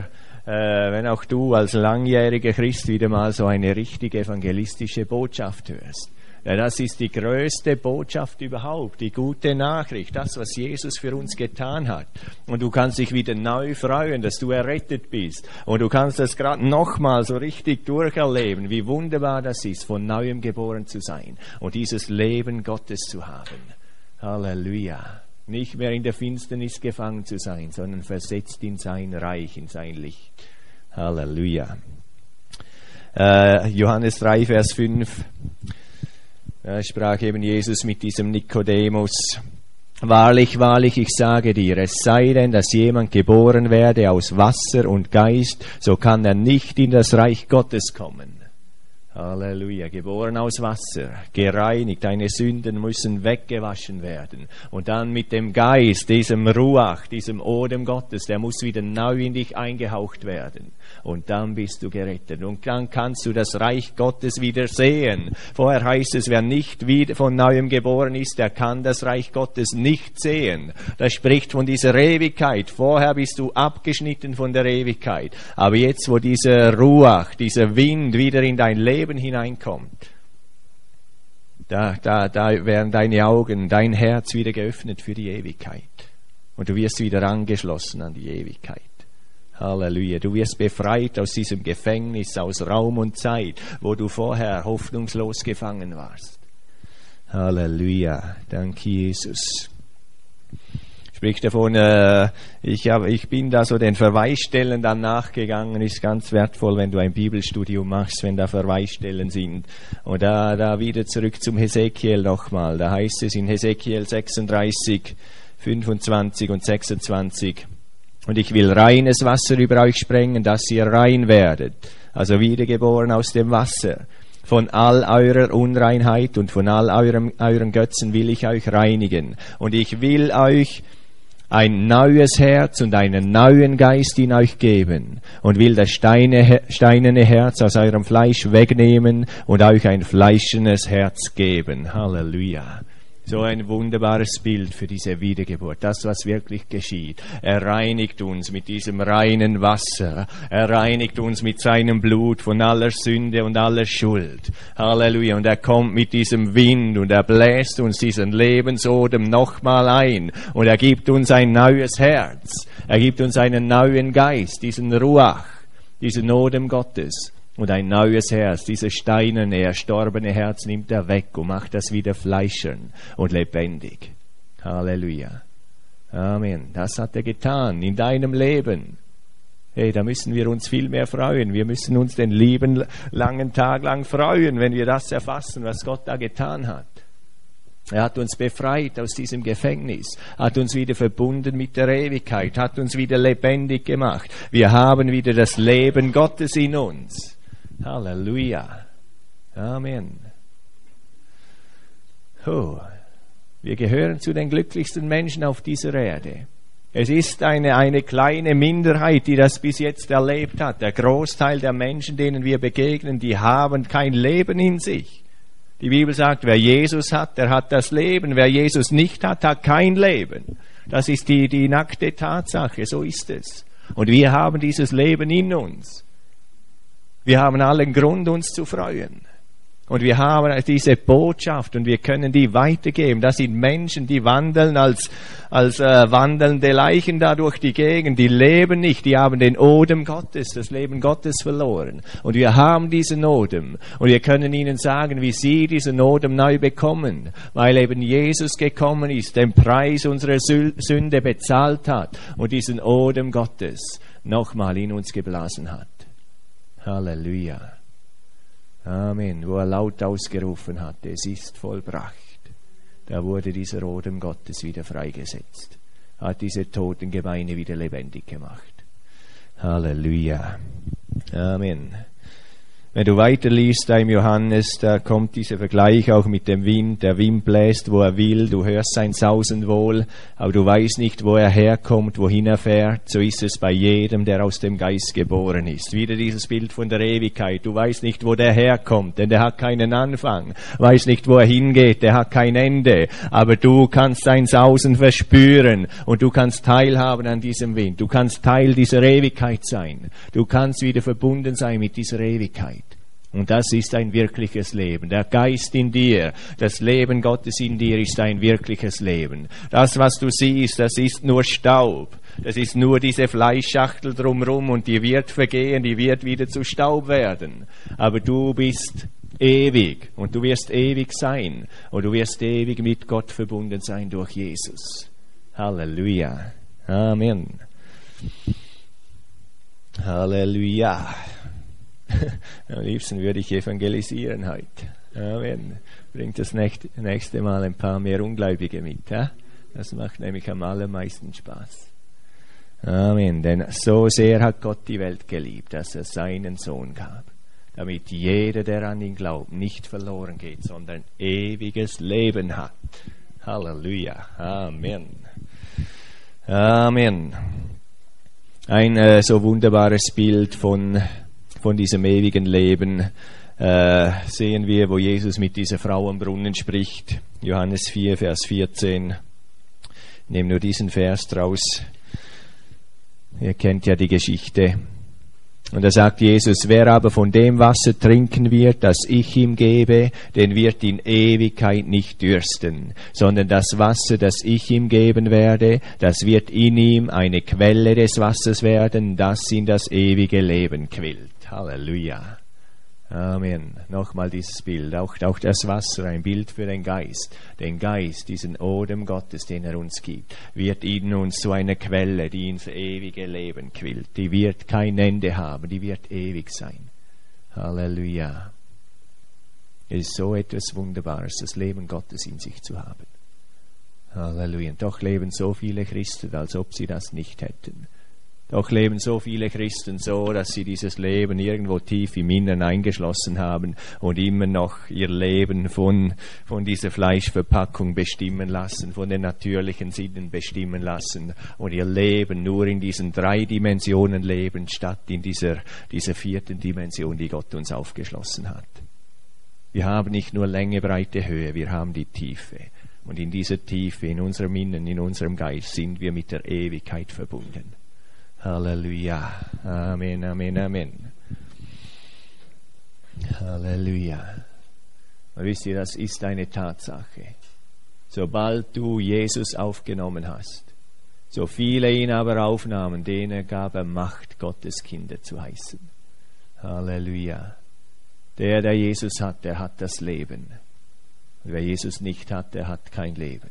äh, wenn auch du als langjähriger Christ wieder mal so eine richtig evangelistische Botschaft hörst. Ja, das ist die größte Botschaft überhaupt, die gute Nachricht, das, was Jesus für uns getan hat. Und du kannst dich wieder neu freuen, dass du errettet bist. Und du kannst das gerade nochmal so richtig durcherleben, wie wunderbar das ist, von Neuem geboren zu sein und dieses Leben Gottes zu haben. Halleluja. Nicht mehr in der Finsternis gefangen zu sein, sondern versetzt in sein Reich, in sein Licht. Halleluja. Äh, Johannes drei, Vers fünf. Da sprach eben Jesus mit diesem Nikodemus: Wahrlich, wahrlich, ich sage dir, es sei denn, dass jemand geboren werde aus Wasser und Geist, so kann er nicht in das Reich Gottes kommen. Halleluja, geboren aus Wasser, gereinigt, deine Sünden müssen weggewaschen werden. Und dann mit dem Geist, diesem Ruach, diesem Odem Gottes, der muss wieder neu in dich eingehaucht werden. Und dann bist du gerettet. Und dann kannst du das Reich Gottes wieder sehen. Vorher heißt es, wer nicht wieder von Neuem geboren ist, der kann das Reich Gottes nicht sehen. Das spricht von dieser Ewigkeit. Vorher bist du abgeschnitten von der Ewigkeit. Aber jetzt, wo dieser Ruach, dieser Wind wieder in dein Leben hineinkommt, da, da, da werden deine Augen, dein Herz wieder geöffnet für die Ewigkeit. Und du wirst wieder angeschlossen an die Ewigkeit. Halleluja. Du wirst befreit aus diesem Gefängnis, aus Raum und Zeit, wo du vorher hoffnungslos gefangen warst. Halleluja. Danke, Jesus. Spricht davon, äh, ich, hab, ich bin da so den Verweisstellen dann nachgegangen, ist ganz wertvoll, wenn du ein Bibelstudium machst, wenn da Verweisstellen sind. Und da, da wieder zurück zum Hesekiel nochmal. Da heißt es in Hesekiel sechsunddreißig, fünfundzwanzig und sechsundzwanzig: Und ich will reines Wasser über euch sprengen, dass ihr rein werdet, also wiedergeboren aus dem Wasser. Von all eurer Unreinheit und von all eurem, euren Götzen will ich euch reinigen. Und ich will euch ein neues Herz und einen neuen Geist in euch geben und will das steine, steinerne Herz aus eurem Fleisch wegnehmen und euch ein fleischendes Herz geben. Halleluja. So ein wunderbares Bild für diese Wiedergeburt, das, was wirklich geschieht. Er reinigt uns mit diesem reinen Wasser. Er reinigt uns mit seinem Blut von aller Sünde und aller Schuld. Halleluja. Und er kommt mit diesem Wind und er bläst uns diesen Lebensodem nochmal ein. Und er gibt uns ein neues Herz. Er gibt uns einen neuen Geist, diesen Ruach, diesen Odem Gottes. Und ein neues Herz, dieses steinerne, erstorbene Herz nimmt er weg und macht das wieder fleischern und lebendig. Halleluja. Amen. Das hat er getan in deinem Leben. Hey, da müssen wir uns viel mehr freuen. Wir müssen uns den lieben langen Tag lang freuen, wenn wir das erfassen, was Gott da getan hat. Er hat uns befreit aus diesem Gefängnis, hat uns wieder verbunden mit der Ewigkeit, hat uns wieder lebendig gemacht. Wir haben wieder das Leben Gottes in uns. Halleluja. Amen. Oh, wir gehören zu den glücklichsten Menschen auf dieser Erde. Es ist eine, eine kleine Minderheit, die das bis jetzt erlebt hat. Der Großteil der Menschen, denen wir begegnen, die haben kein Leben in sich. Die Bibel sagt, wer Jesus hat, der hat das Leben. Wer Jesus nicht hat, hat kein Leben. Das ist die, die nackte Tatsache. So ist es. Und wir haben dieses Leben in uns. Wir haben allen Grund, uns zu freuen. Und wir haben diese Botschaft und wir können die weitergeben. Das sind Menschen, die wandeln als, als äh, wandelnde Leichen da durch die Gegend. Die leben nicht, die haben den Odem Gottes, das Leben Gottes verloren. Und wir haben diesen Odem. Und wir können ihnen sagen, wie sie diesen Odem neu bekommen. Weil eben Jesus gekommen ist, den Preis unserer Sünde bezahlt hat und diesen Odem Gottes nochmal in uns geblasen hat. Halleluja. Amen. Wo er laut ausgerufen hatte, es ist vollbracht. Da wurde dieser Odem Gottes wieder freigesetzt. Hat diese toten Gebeine wieder lebendig gemacht. Halleluja. Amen. Wenn du weiterliest da im Johannes, da kommt dieser Vergleich auch mit dem Wind. Der Wind bläst, wo er will, du hörst sein Sausen wohl, aber du weißt nicht, wo er herkommt, wohin er fährt. So ist es bei jedem, der aus dem Geist geboren ist. Wieder dieses Bild von der Ewigkeit. Du weißt nicht, wo der herkommt, denn der hat keinen Anfang. Weißt nicht, wo er hingeht, der hat kein Ende. Aber du kannst sein Sausen verspüren und du kannst teilhaben an diesem Wind. Du kannst Teil dieser Ewigkeit sein. Du kannst wieder verbunden sein mit dieser Ewigkeit. Und das ist ein wirkliches Leben. Der Geist in dir, das Leben Gottes in dir ist ein wirkliches Leben. Das, was du siehst, das ist nur Staub. Das ist nur diese Fleischschachtel drumherum und die wird vergehen, die wird wieder zu Staub werden. Aber du bist ewig und du wirst ewig sein und du wirst ewig mit Gott verbunden sein durch Jesus. Halleluja. Amen. Halleluja. Am liebsten würde ich evangelisieren heute. Amen. Bringt das nächste Mal ein paar mehr Ungläubige mit. Ja? Das macht nämlich am allermeisten Spaß. Amen. Denn so sehr hat Gott die Welt geliebt, dass er seinen Sohn gab, damit jeder, der an ihn glaubt, nicht verloren geht, sondern ewiges Leben hat. Halleluja. Amen. Amen. Ein äh, so wunderbares Bild von Von diesem ewigen Leben äh, sehen wir, wo Jesus mit dieser Frau am Brunnen spricht. Johannes vier, Vers vierzehn. Ich nehme nur diesen Vers draus. Ihr kennt ja die Geschichte. Und da sagt Jesus, wer aber von dem Wasser trinken wird, das ich ihm gebe, den wird in Ewigkeit nicht dürsten, sondern das Wasser, das ich ihm geben werde, das wird in ihm eine Quelle des Wassers werden, das in das ewige Leben quillt. Halleluja. Amen. Nochmal dieses Bild. Auch, auch das Wasser, ein Bild für den Geist. Den Geist, diesen Odem Gottes, den er uns gibt, wird in uns so eine Quelle, die ins ewige Leben quillt. Die wird kein Ende haben, die wird ewig sein. Halleluja. Es ist so etwas Wunderbares, das Leben Gottes in sich zu haben. Halleluja. Und doch leben so viele Christen, als ob sie das nicht hätten. Doch leben so viele Christen so, dass sie dieses Leben irgendwo tief im Innern eingeschlossen haben und immer noch ihr Leben von, von dieser Fleischverpackung bestimmen lassen, von den natürlichen Sinnen bestimmen lassen und ihr Leben nur in diesen drei Dimensionen leben, statt in dieser, dieser vierten Dimension, die Gott uns aufgeschlossen hat. Wir haben nicht nur Länge, Breite, Höhe, wir haben die Tiefe. Und in dieser Tiefe, in unserem Innen, in unserem Geist sind wir mit der Ewigkeit verbunden. Halleluja. Amen, Amen, Amen. Halleluja. Und wisst ihr, das ist eine Tatsache. Sobald du Jesus aufgenommen hast, so viele ihn aber aufnahmen, denen gab er Macht, Gottes Kinder zu heißen. Halleluja. Der, der Jesus hat, der hat das Leben. Und wer Jesus nicht hat, der hat kein Leben.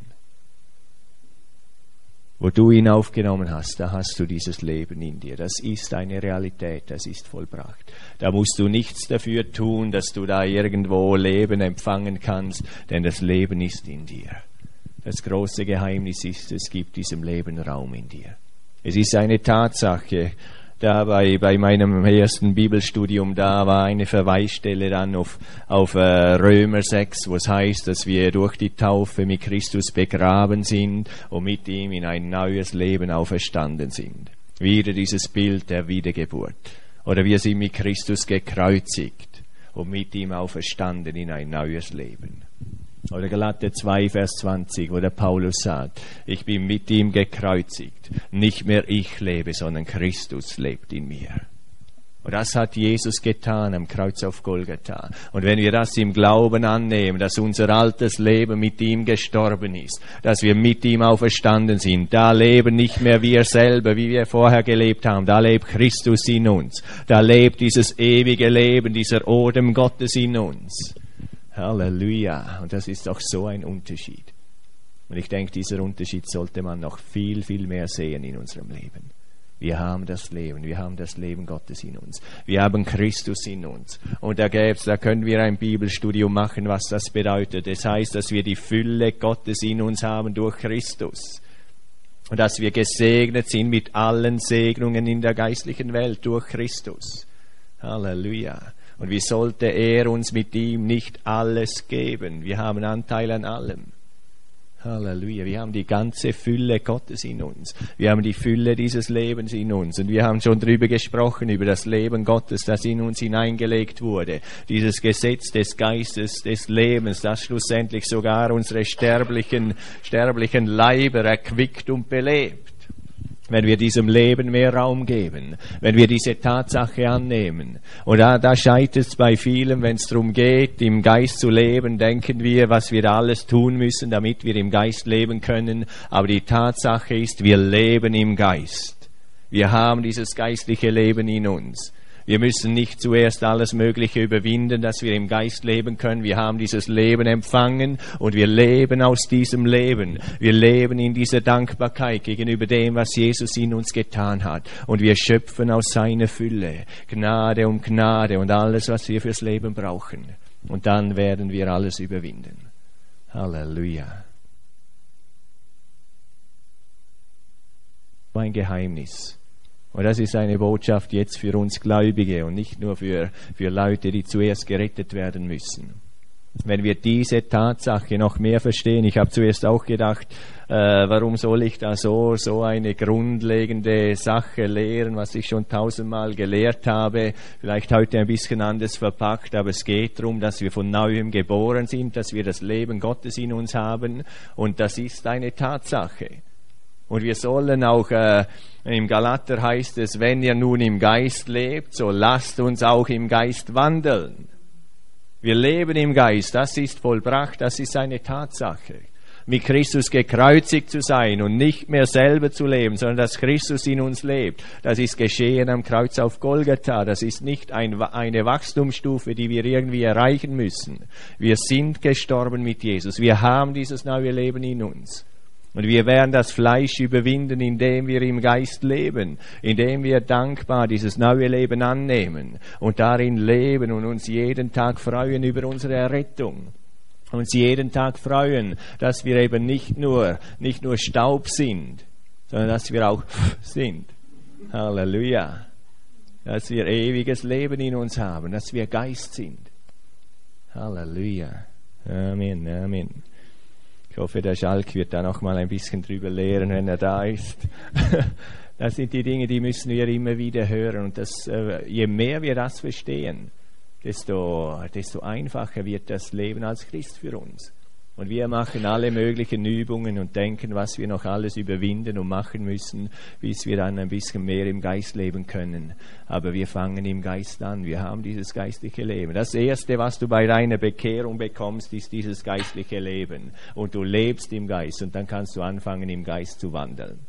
Wo du ihn aufgenommen hast, da hast du dieses Leben in dir. Das ist eine Realität, das ist vollbracht. Da musst du nichts dafür tun, dass du da irgendwo Leben empfangen kannst, denn das Leben ist in dir. Das große Geheimnis ist, es gibt diesem Leben Raum in dir. Es ist eine Tatsache. Da bei, bei meinem ersten Bibelstudium, da war eine Verweisstelle dann auf, auf äh, Römer sechs, wo es heißt, dass wir durch die Taufe mit Christus begraben sind und mit ihm in ein neues Leben auferstanden sind. Wieder dieses Bild der Wiedergeburt. Oder wir sind mit Christus gekreuzigt und mit ihm auferstanden in ein neues Leben. Oder Galater zwei, Vers zwanzig, wo der Paulus sagt, ich bin mit ihm gekreuzigt. Nicht mehr ich lebe, sondern Christus lebt in mir. Und das hat Jesus getan am Kreuz auf Golgatha. Und wenn wir das im Glauben annehmen, dass unser altes Leben mit ihm gestorben ist, dass wir mit ihm auferstanden sind, da leben nicht mehr wir selber, wie wir vorher gelebt haben, da lebt Christus in uns. Da lebt dieses ewige Leben, dieser Odem Gottes in uns. Halleluja. Und das ist auch so ein Unterschied. Und ich denke, dieser Unterschied sollte man noch viel, viel mehr sehen in unserem Leben. Wir haben das Leben, wir haben das Leben Gottes in uns. Wir haben Christus in uns. Und da gäb's, da können wir ein Bibelstudium machen, was das bedeutet. Das heißt, dass wir die Fülle Gottes in uns haben durch Christus. Und dass wir gesegnet sind mit allen Segnungen in der geistlichen Welt durch Christus. Halleluja. Und wie sollte er uns mit ihm nicht alles geben? Wir haben Anteil an allem. Halleluja, wir haben die ganze Fülle Gottes in uns. Wir haben die Fülle dieses Lebens in uns. Und wir haben schon drüber gesprochen, über das Leben Gottes, das in uns hineingelegt wurde. Dieses Gesetz des Geistes, des Lebens, das schlussendlich sogar unsere sterblichen, sterblichen Leiber erquickt und belebt. Wenn wir diesem Leben mehr Raum geben, wenn wir diese Tatsache annehmen. Und da, da scheitert es bei vielen, wenn es darum geht, im Geist zu leben, denken wir, was wir alles tun müssen, damit wir im Geist leben können. Aber die Tatsache ist, wir leben im Geist. Wir haben dieses geistliche Leben in uns. Wir müssen nicht zuerst alles Mögliche überwinden, dass wir im Geist leben können. Wir haben dieses Leben empfangen und wir leben aus diesem Leben. Wir leben in dieser Dankbarkeit gegenüber dem, was Jesus in uns getan hat. Und wir schöpfen aus seiner Fülle Gnade um Gnade und alles, was wir fürs Leben brauchen. Und dann werden wir alles überwinden. Halleluja. Mein Geheimnis. Und das ist eine Botschaft jetzt für uns Gläubige und nicht nur für, für Leute, die zuerst gerettet werden müssen. Wenn wir diese Tatsache noch mehr verstehen, ich habe zuerst auch gedacht, äh, warum soll ich da so, so eine grundlegende Sache lehren, was ich schon tausendmal gelehrt habe, vielleicht heute ein bisschen anders verpackt, aber es geht darum, dass wir von Neuem geboren sind, dass wir das Leben Gottes in uns haben und das ist eine Tatsache. Und wir sollen auch, äh, im Galater heißt es, wenn ihr nun im Geist lebt, so lasst uns auch im Geist wandeln. Wir leben im Geist, das ist vollbracht, das ist eine Tatsache. Mit Christus gekreuzigt zu sein und nicht mehr selber zu leben, sondern dass Christus in uns lebt. Das ist geschehen am Kreuz auf Golgatha. Das ist nicht ein, eine Wachstumsstufe, die wir irgendwie erreichen müssen. Wir sind gestorben mit Jesus. Wir haben dieses neue Leben in uns. Und wir werden das Fleisch überwinden, indem wir im Geist leben, indem wir dankbar dieses neue Leben annehmen und darin leben und uns jeden Tag freuen über unsere Errettung. Uns jeden Tag freuen, dass wir eben nicht nur, nicht nur Staub sind, sondern dass wir auch sind. Halleluja. Dass wir ewiges Leben in uns haben, dass wir Geist sind. Halleluja. Amen, Amen. Ich hoffe, der Schalk wird da noch mal ein bisschen drüber lehren, wenn er da ist. Das sind die Dinge, die müssen wir immer wieder hören. Und das, äh, je mehr wir das verstehen, desto, desto einfacher wird das Leben als Christ für uns. Und wir machen alle möglichen Übungen und denken, was wir noch alles überwinden und machen müssen, bis wir dann ein bisschen mehr im Geist leben können. Aber wir fangen im Geist an. Wir haben dieses geistliche Leben. Das Erste, was du bei deiner Bekehrung bekommst, ist dieses geistliche Leben. Und du lebst im Geist und dann kannst du anfangen, im Geist zu wandeln.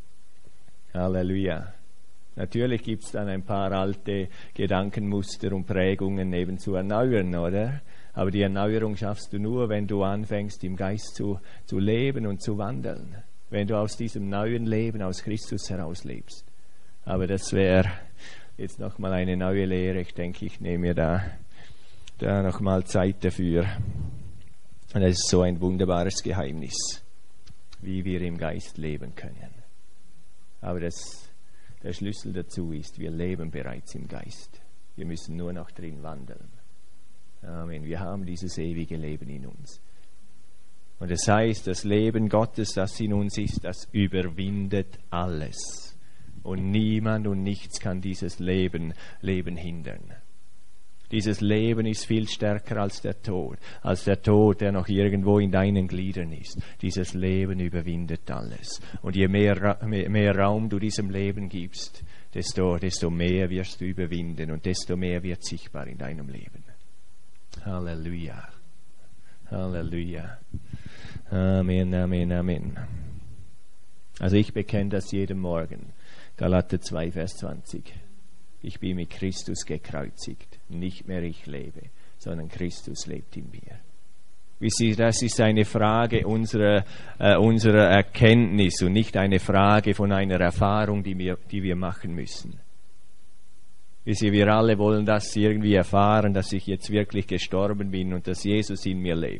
Halleluja. Natürlich gibt es dann ein paar alte Gedankenmuster und Prägungen eben zu erneuern, oder? Aber die Erneuerung schaffst du nur, wenn du anfängst, im Geist zu, zu leben und zu wandeln. Wenn du aus diesem neuen Leben, aus Christus heraus lebst. Aber das wäre jetzt nochmal eine neue Lehre. Ich denke, ich nehme mir da, da nochmal Zeit dafür. Und das ist so ein wunderbares Geheimnis, wie wir im Geist leben können. Aber das, der Schlüssel dazu ist, wir leben bereits im Geist. Wir müssen nur noch drin wandeln. Amen. Wir haben dieses ewige Leben in uns. Und es heißt, das Leben Gottes, das in uns ist, das überwindet alles. Und niemand und nichts kann dieses Leben, Leben hindern. Dieses Leben ist viel stärker als der Tod, als der Tod, der noch irgendwo in deinen Gliedern ist. Dieses Leben überwindet alles. Und je mehr, mehr, mehr Raum du diesem Leben gibst, desto, desto mehr wirst du überwinden und desto mehr wird sichtbar in deinem Leben. Halleluja. Halleluja. Amen, Amen, Amen. Also ich bekenne das jeden Morgen. Galater zwei, Vers zwanzig. Ich bin mit Christus gekreuzigt. Nicht mehr ich lebe, sondern Christus lebt in mir. Wisst ihr, das ist eine Frage unserer, äh, unserer Erkenntnis und nicht eine Frage von einer Erfahrung, die wir, die wir machen müssen. Wisst ihr, wir alle wollen das irgendwie erfahren, dass ich jetzt wirklich gestorben bin und dass Jesus in mir lebt.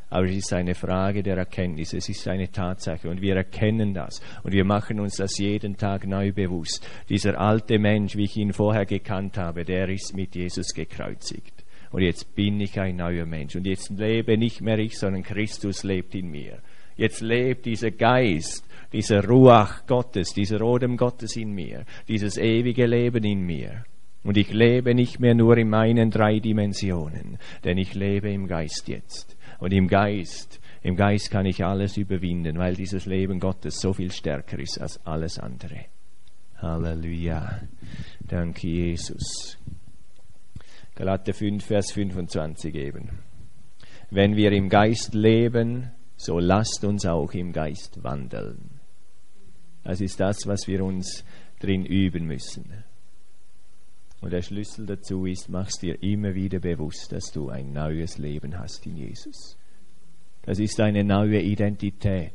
Aber es ist eine Frage der Erkenntnis, es ist eine Tatsache und wir erkennen das und wir machen uns das jeden Tag neu bewusst. Dieser alte Mensch, wie ich ihn vorher gekannt habe, der ist mit Jesus gekreuzigt. Und jetzt bin ich ein neuer Mensch und jetzt lebe nicht mehr ich, sondern Christus lebt in mir. Jetzt lebt dieser Geist, dieser Ruach Gottes, dieser Odem Gottes in mir, dieses ewige Leben in mir. Und ich lebe nicht mehr nur in meinen drei Dimensionen, denn ich lebe im Geist jetzt. Und im Geist, im Geist kann ich alles überwinden, weil dieses Leben Gottes so viel stärker ist als alles andere. Halleluja. Danke, Jesus. Galater fünf, Vers fünfundzwanzig eben. Wenn wir im Geist leben, so lasst uns auch im Geist wandeln. Das ist das, was wir uns drin üben müssen. Und der Schlüssel dazu ist, machst dir immer wieder bewusst, dass du ein neues Leben hast in Jesus. Das ist eine neue Identität.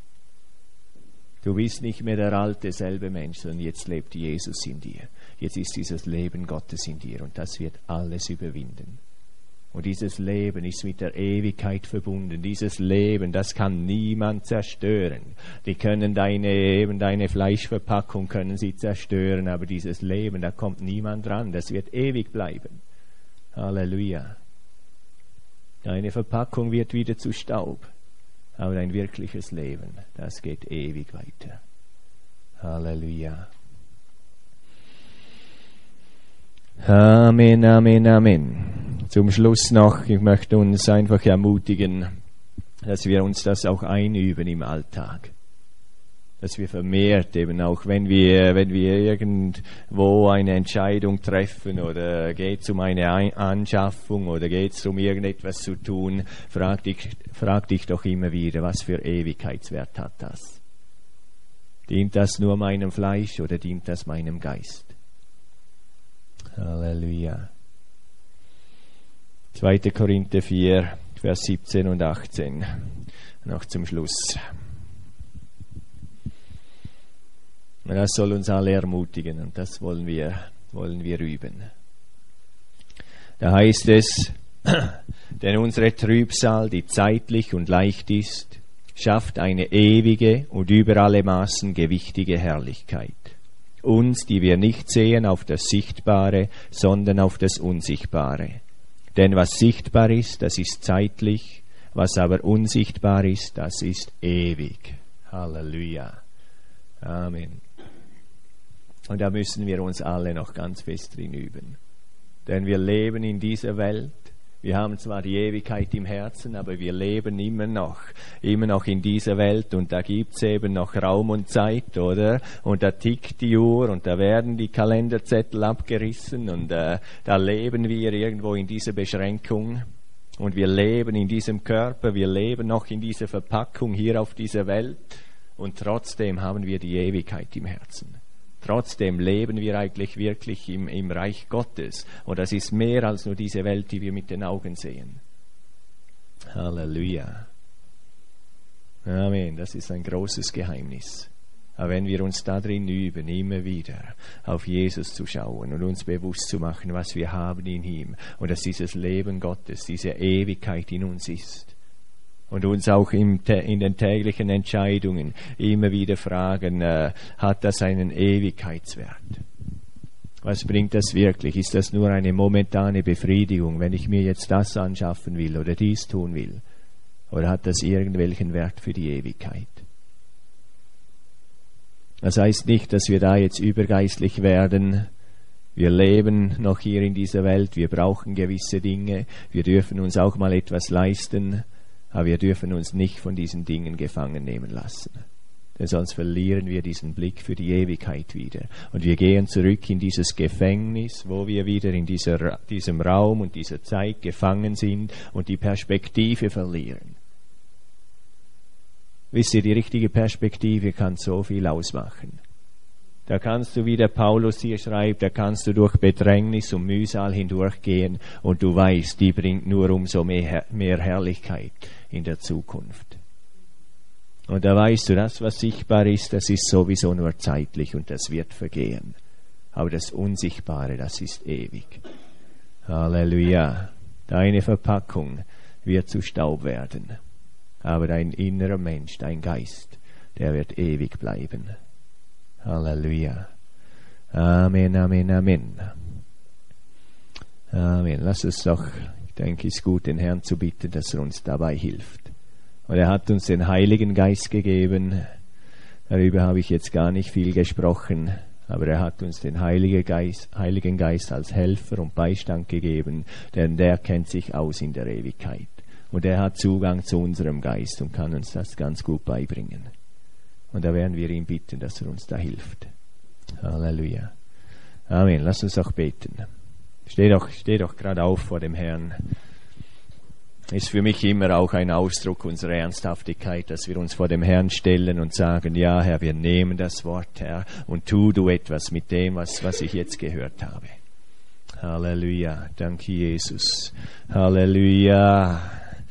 Du bist nicht mehr der alte, selbe Mensch, sondern jetzt lebt Jesus in dir. Jetzt ist dieses Leben Gottes in dir und das wird alles überwinden. Und dieses Leben ist mit der Ewigkeit verbunden. Dieses Leben, das kann niemand zerstören. Die können deine, eben deine Fleischverpackung können sie zerstören, aber dieses Leben, da kommt niemand dran. Das wird ewig bleiben. Halleluja. Deine Verpackung wird wieder zu Staub, aber dein wirkliches Leben, das geht ewig weiter. Halleluja. Amen, Amen, Amen. Zum Schluss noch, ich möchte uns einfach ermutigen, dass wir uns das auch einüben im Alltag. Dass wir vermehrt eben auch, wenn wir, wenn wir irgendwo eine Entscheidung treffen oder geht es um eine Anschaffung oder geht es um irgendetwas zu tun, frag dich, frag dich doch immer wieder, was für Ewigkeitswert hat das? Dient das nur meinem Fleisch oder dient das meinem Geist? Halleluja. zweiter Korinther vier, Vers siebzehn und achtzehn. Noch zum Schluss. Und das soll uns alle ermutigen und das wollen wir, wollen wir üben. Da heißt es, denn unsere Trübsal, die zeitlich und leicht ist, schafft eine ewige und über alle Maßen gewichtige Herrlichkeit. Uns, die wir nicht sehen auf das Sichtbare, sondern auf das Unsichtbare. Denn was sichtbar ist, das ist zeitlich, was aber unsichtbar ist, das ist ewig. Halleluja. Amen. Und da müssen wir uns alle noch ganz fest drin üben. Denn wir leben in dieser Welt. Wir haben zwar die Ewigkeit im Herzen, aber wir leben immer noch, immer noch in dieser Welt und da gibt's eben noch Raum und Zeit, oder? Und da tickt die Uhr und da werden die Kalenderzettel abgerissen und äh, da leben wir irgendwo in dieser Beschränkung und wir leben in diesem Körper, wir leben noch in dieser Verpackung hier auf dieser Welt und trotzdem haben wir die Ewigkeit im Herzen. Trotzdem leben wir eigentlich wirklich im, im Reich Gottes. Und das ist mehr als nur diese Welt, die wir mit den Augen sehen. Halleluja. Amen. Das ist ein großes Geheimnis. Aber wenn wir uns da drin üben, immer wieder auf Jesus zu schauen und uns bewusst zu machen, was wir haben in ihm und dass dieses Leben Gottes, diese Ewigkeit in uns ist. Und uns auch im, in den täglichen Entscheidungen immer wieder fragen, äh, hat das einen Ewigkeitswert? Was bringt das wirklich? Ist das nur eine momentane Befriedigung, wenn ich mir jetzt das anschaffen will oder dies tun will? Oder hat das irgendwelchen Wert für die Ewigkeit? Das heißt nicht, dass wir da jetzt übergeistlich werden. Wir leben noch hier in dieser Welt, wir brauchen gewisse Dinge, wir dürfen uns auch mal etwas leisten, aber wir dürfen uns nicht von diesen Dingen gefangen nehmen lassen. Denn sonst verlieren wir diesen Blick für die Ewigkeit wieder. Und wir gehen zurück in dieses Gefängnis, wo wir wieder in dieser, diesem Raum und dieser Zeit gefangen sind und die Perspektive verlieren. Wisst ihr, die richtige Perspektive kann so viel ausmachen. Da kannst du, wie der Paulus hier schreibt, da kannst du durch Bedrängnis und Mühsal hindurchgehen und du weißt, die bringt nur umso mehr, mehr Herrlichkeit in der Zukunft. Und da weißt du, das, was sichtbar ist, das ist sowieso nur zeitlich und das wird vergehen. Aber das Unsichtbare, das ist ewig. Halleluja. Deine Verpackung wird zu Staub werden. Aber dein innerer Mensch, dein Geist, der wird ewig bleiben. Halleluja. Amen, Amen, Amen. Amen. Lass es doch, ich denke, es ist gut, den Herrn zu bitten, dass er uns dabei hilft. Und er hat uns den Heiligen Geist gegeben. Darüber habe ich jetzt gar nicht viel gesprochen, aber er hat uns den Heiligen Geist, Heiligen Geist als Helfer und Beistand gegeben, denn der kennt sich aus in der Ewigkeit. Und er hat Zugang zu unserem Geist und kann uns das ganz gut beibringen. Und da werden wir ihn bitten, dass er uns da hilft. Halleluja. Amen. Lass uns auch beten. Steh doch, steh doch gerade auf vor dem Herrn. Ist für mich immer auch ein Ausdruck unserer Ernsthaftigkeit, dass wir uns vor dem Herrn stellen und sagen, ja Herr, wir nehmen das Wort, Herr, und tu du etwas mit dem, was, was ich jetzt gehört habe. Halleluja. Danke, Jesus. Halleluja.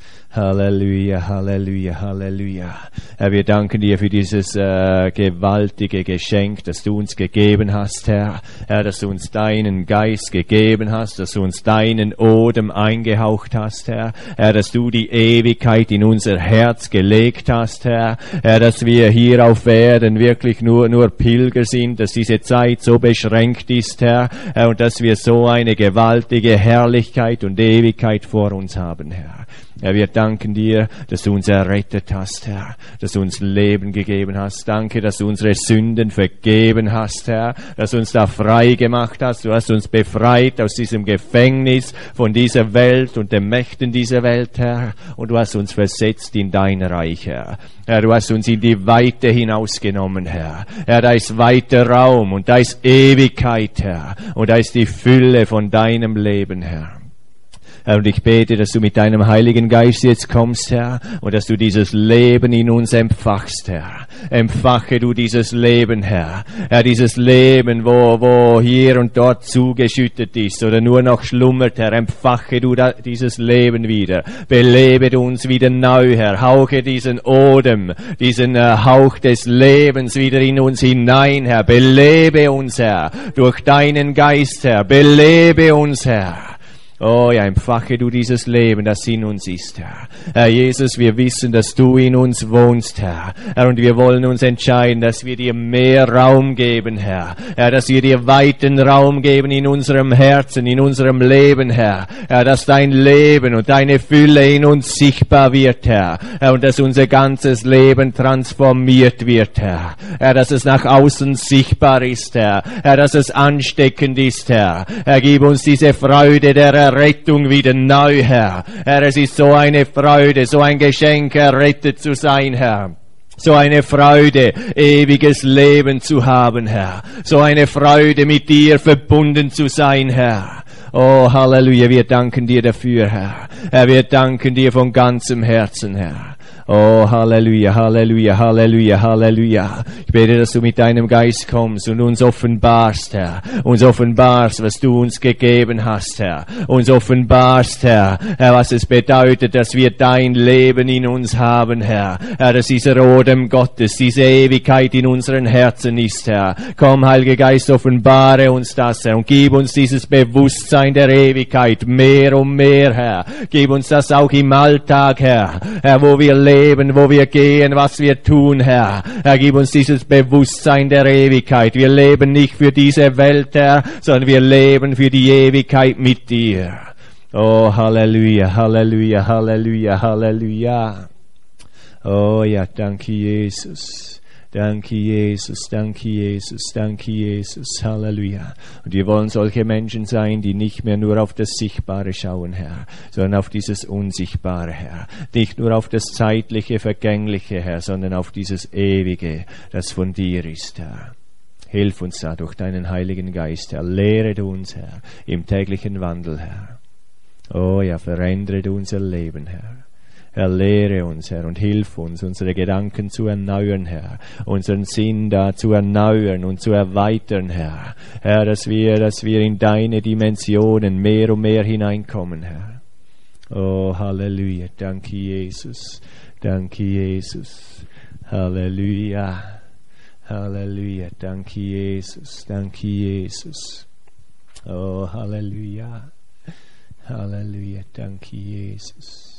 Halleluja, Halleluja, Halleluja. Herr, wir danken dir für dieses äh, gewaltige Geschenk, das du uns gegeben hast, Herr. Herr, dass du uns deinen Geist gegeben hast, dass du uns deinen Odem eingehaucht hast, Herr. Herr, dass du die Ewigkeit in unser Herz gelegt hast, Herr. Herr, dass wir hier auf Erden wirklich nur, nur Pilger sind, dass diese Zeit so beschränkt ist, Herr. Herr, und dass wir so eine gewaltige Herrlichkeit und Ewigkeit vor uns haben, Herr. Herr, wir danken dir, dass du uns errettet hast, Herr, dass du uns Leben gegeben hast. Danke, dass du unsere Sünden vergeben hast, Herr, dass du uns da frei gemacht hast. Du hast uns befreit aus diesem Gefängnis von dieser Welt und den Mächten dieser Welt, Herr, und du hast uns versetzt in dein Reich, Herr. Herr, du hast uns in die Weite hinausgenommen, Herr. Herr, da ist weiter Raum und da ist Ewigkeit, Herr, und da ist die Fülle von deinem Leben, Herr. Herr, und ich bete, dass du mit deinem Heiligen Geist jetzt kommst, Herr, und dass du dieses Leben in uns empfachst, Herr. Empfache du dieses Leben, Herr. Herr, dieses Leben, wo, wo hier und dort zugeschüttet ist oder nur noch schlummert, Herr. Empfache du da, dieses Leben wieder. Belebe du uns wieder neu, Herr. Hauche diesen Odem, diesen äh, Hauch des Lebens wieder in uns hinein, Herr. Belebe uns, Herr, durch deinen Geist, Herr. Belebe uns, Herr. Oh ja, empfache du dieses Leben, das in uns ist, Herr. Herr Jesus, wir wissen, dass du in uns wohnst, Herr. Herr, und wir wollen uns entscheiden, dass wir dir mehr Raum geben, Herr. Herr, dass wir dir weiten Raum geben in unserem Herzen, in unserem Leben, Herr. Herr, dass dein Leben und deine Fülle in uns sichtbar wird, Herr. Herr, und dass unser ganzes Leben transformiert wird, Herr. Herr, dass es nach außen sichtbar ist, Herr. Herr, dass es ansteckend ist, Herr. Herr, gib uns diese Freude der Rettung wieder neu, Herr. Herr, es ist so eine Freude, so ein Geschenk, errettet zu sein, Herr. So eine Freude, ewiges Leben zu haben, Herr. So eine Freude, mit dir verbunden zu sein, Herr. Oh, Halleluja, wir danken dir dafür, Herr. Herr, wir danken dir von ganzem Herzen, Herr. Oh, Halleluja, Halleluja, Halleluja, Halleluja. Ich bete, dass du mit deinem Geist kommst und uns offenbarst, Herr. Uns offenbarst, was du uns gegeben hast, Herr. Uns offenbarst, Herr, Herr, was es bedeutet, dass wir dein Leben in uns haben, Herr. Herr, dass dieser Odem Gottes, diese Ewigkeit in unseren Herzen ist, Herr. Komm, Heiliger Geist, offenbare uns das, Herr, und gib uns dieses Bewusstsein der Ewigkeit mehr und mehr, Herr. Gib uns das auch im Alltag, Herr. Herr, wo wir leben. Leben, wo wir gehen, was wir tun, Herr. Herr, gib uns dieses Bewusstsein der Ewigkeit. Wir leben nicht für diese Welt, Herr, sondern wir leben für die Ewigkeit mit dir. Oh, Halleluja, Halleluja, Halleluja, Halleluja. Oh ja, danke Jesus. Danke Jesus, danke Jesus, danke Jesus, Halleluja. Und wir wollen solche Menschen sein, die nicht mehr nur auf das Sichtbare schauen, Herr, sondern auf dieses Unsichtbare, Herr. Nicht nur auf das Zeitliche, Vergängliche, Herr, sondern auf dieses Ewige, das von dir ist, Herr. Hilf uns da durch deinen Heiligen Geist, Herr. Lehre du uns, Herr, im täglichen Wandel, Herr. Oh ja, verändere du unser Leben, Herr. Herr, lehre uns, Herr, und hilf uns, unsere Gedanken zu erneuern, Herr, unseren Sinn da zu erneuern und zu erweitern, Herr. Herr, dass wir, dass wir in deine Dimensionen mehr und mehr hineinkommen, Herr. Oh, Halleluja, danke Jesus, danke Jesus, Halleluja, Halleluja, danke Jesus, danke Jesus. Oh, Halleluja, Halleluja, danke Jesus.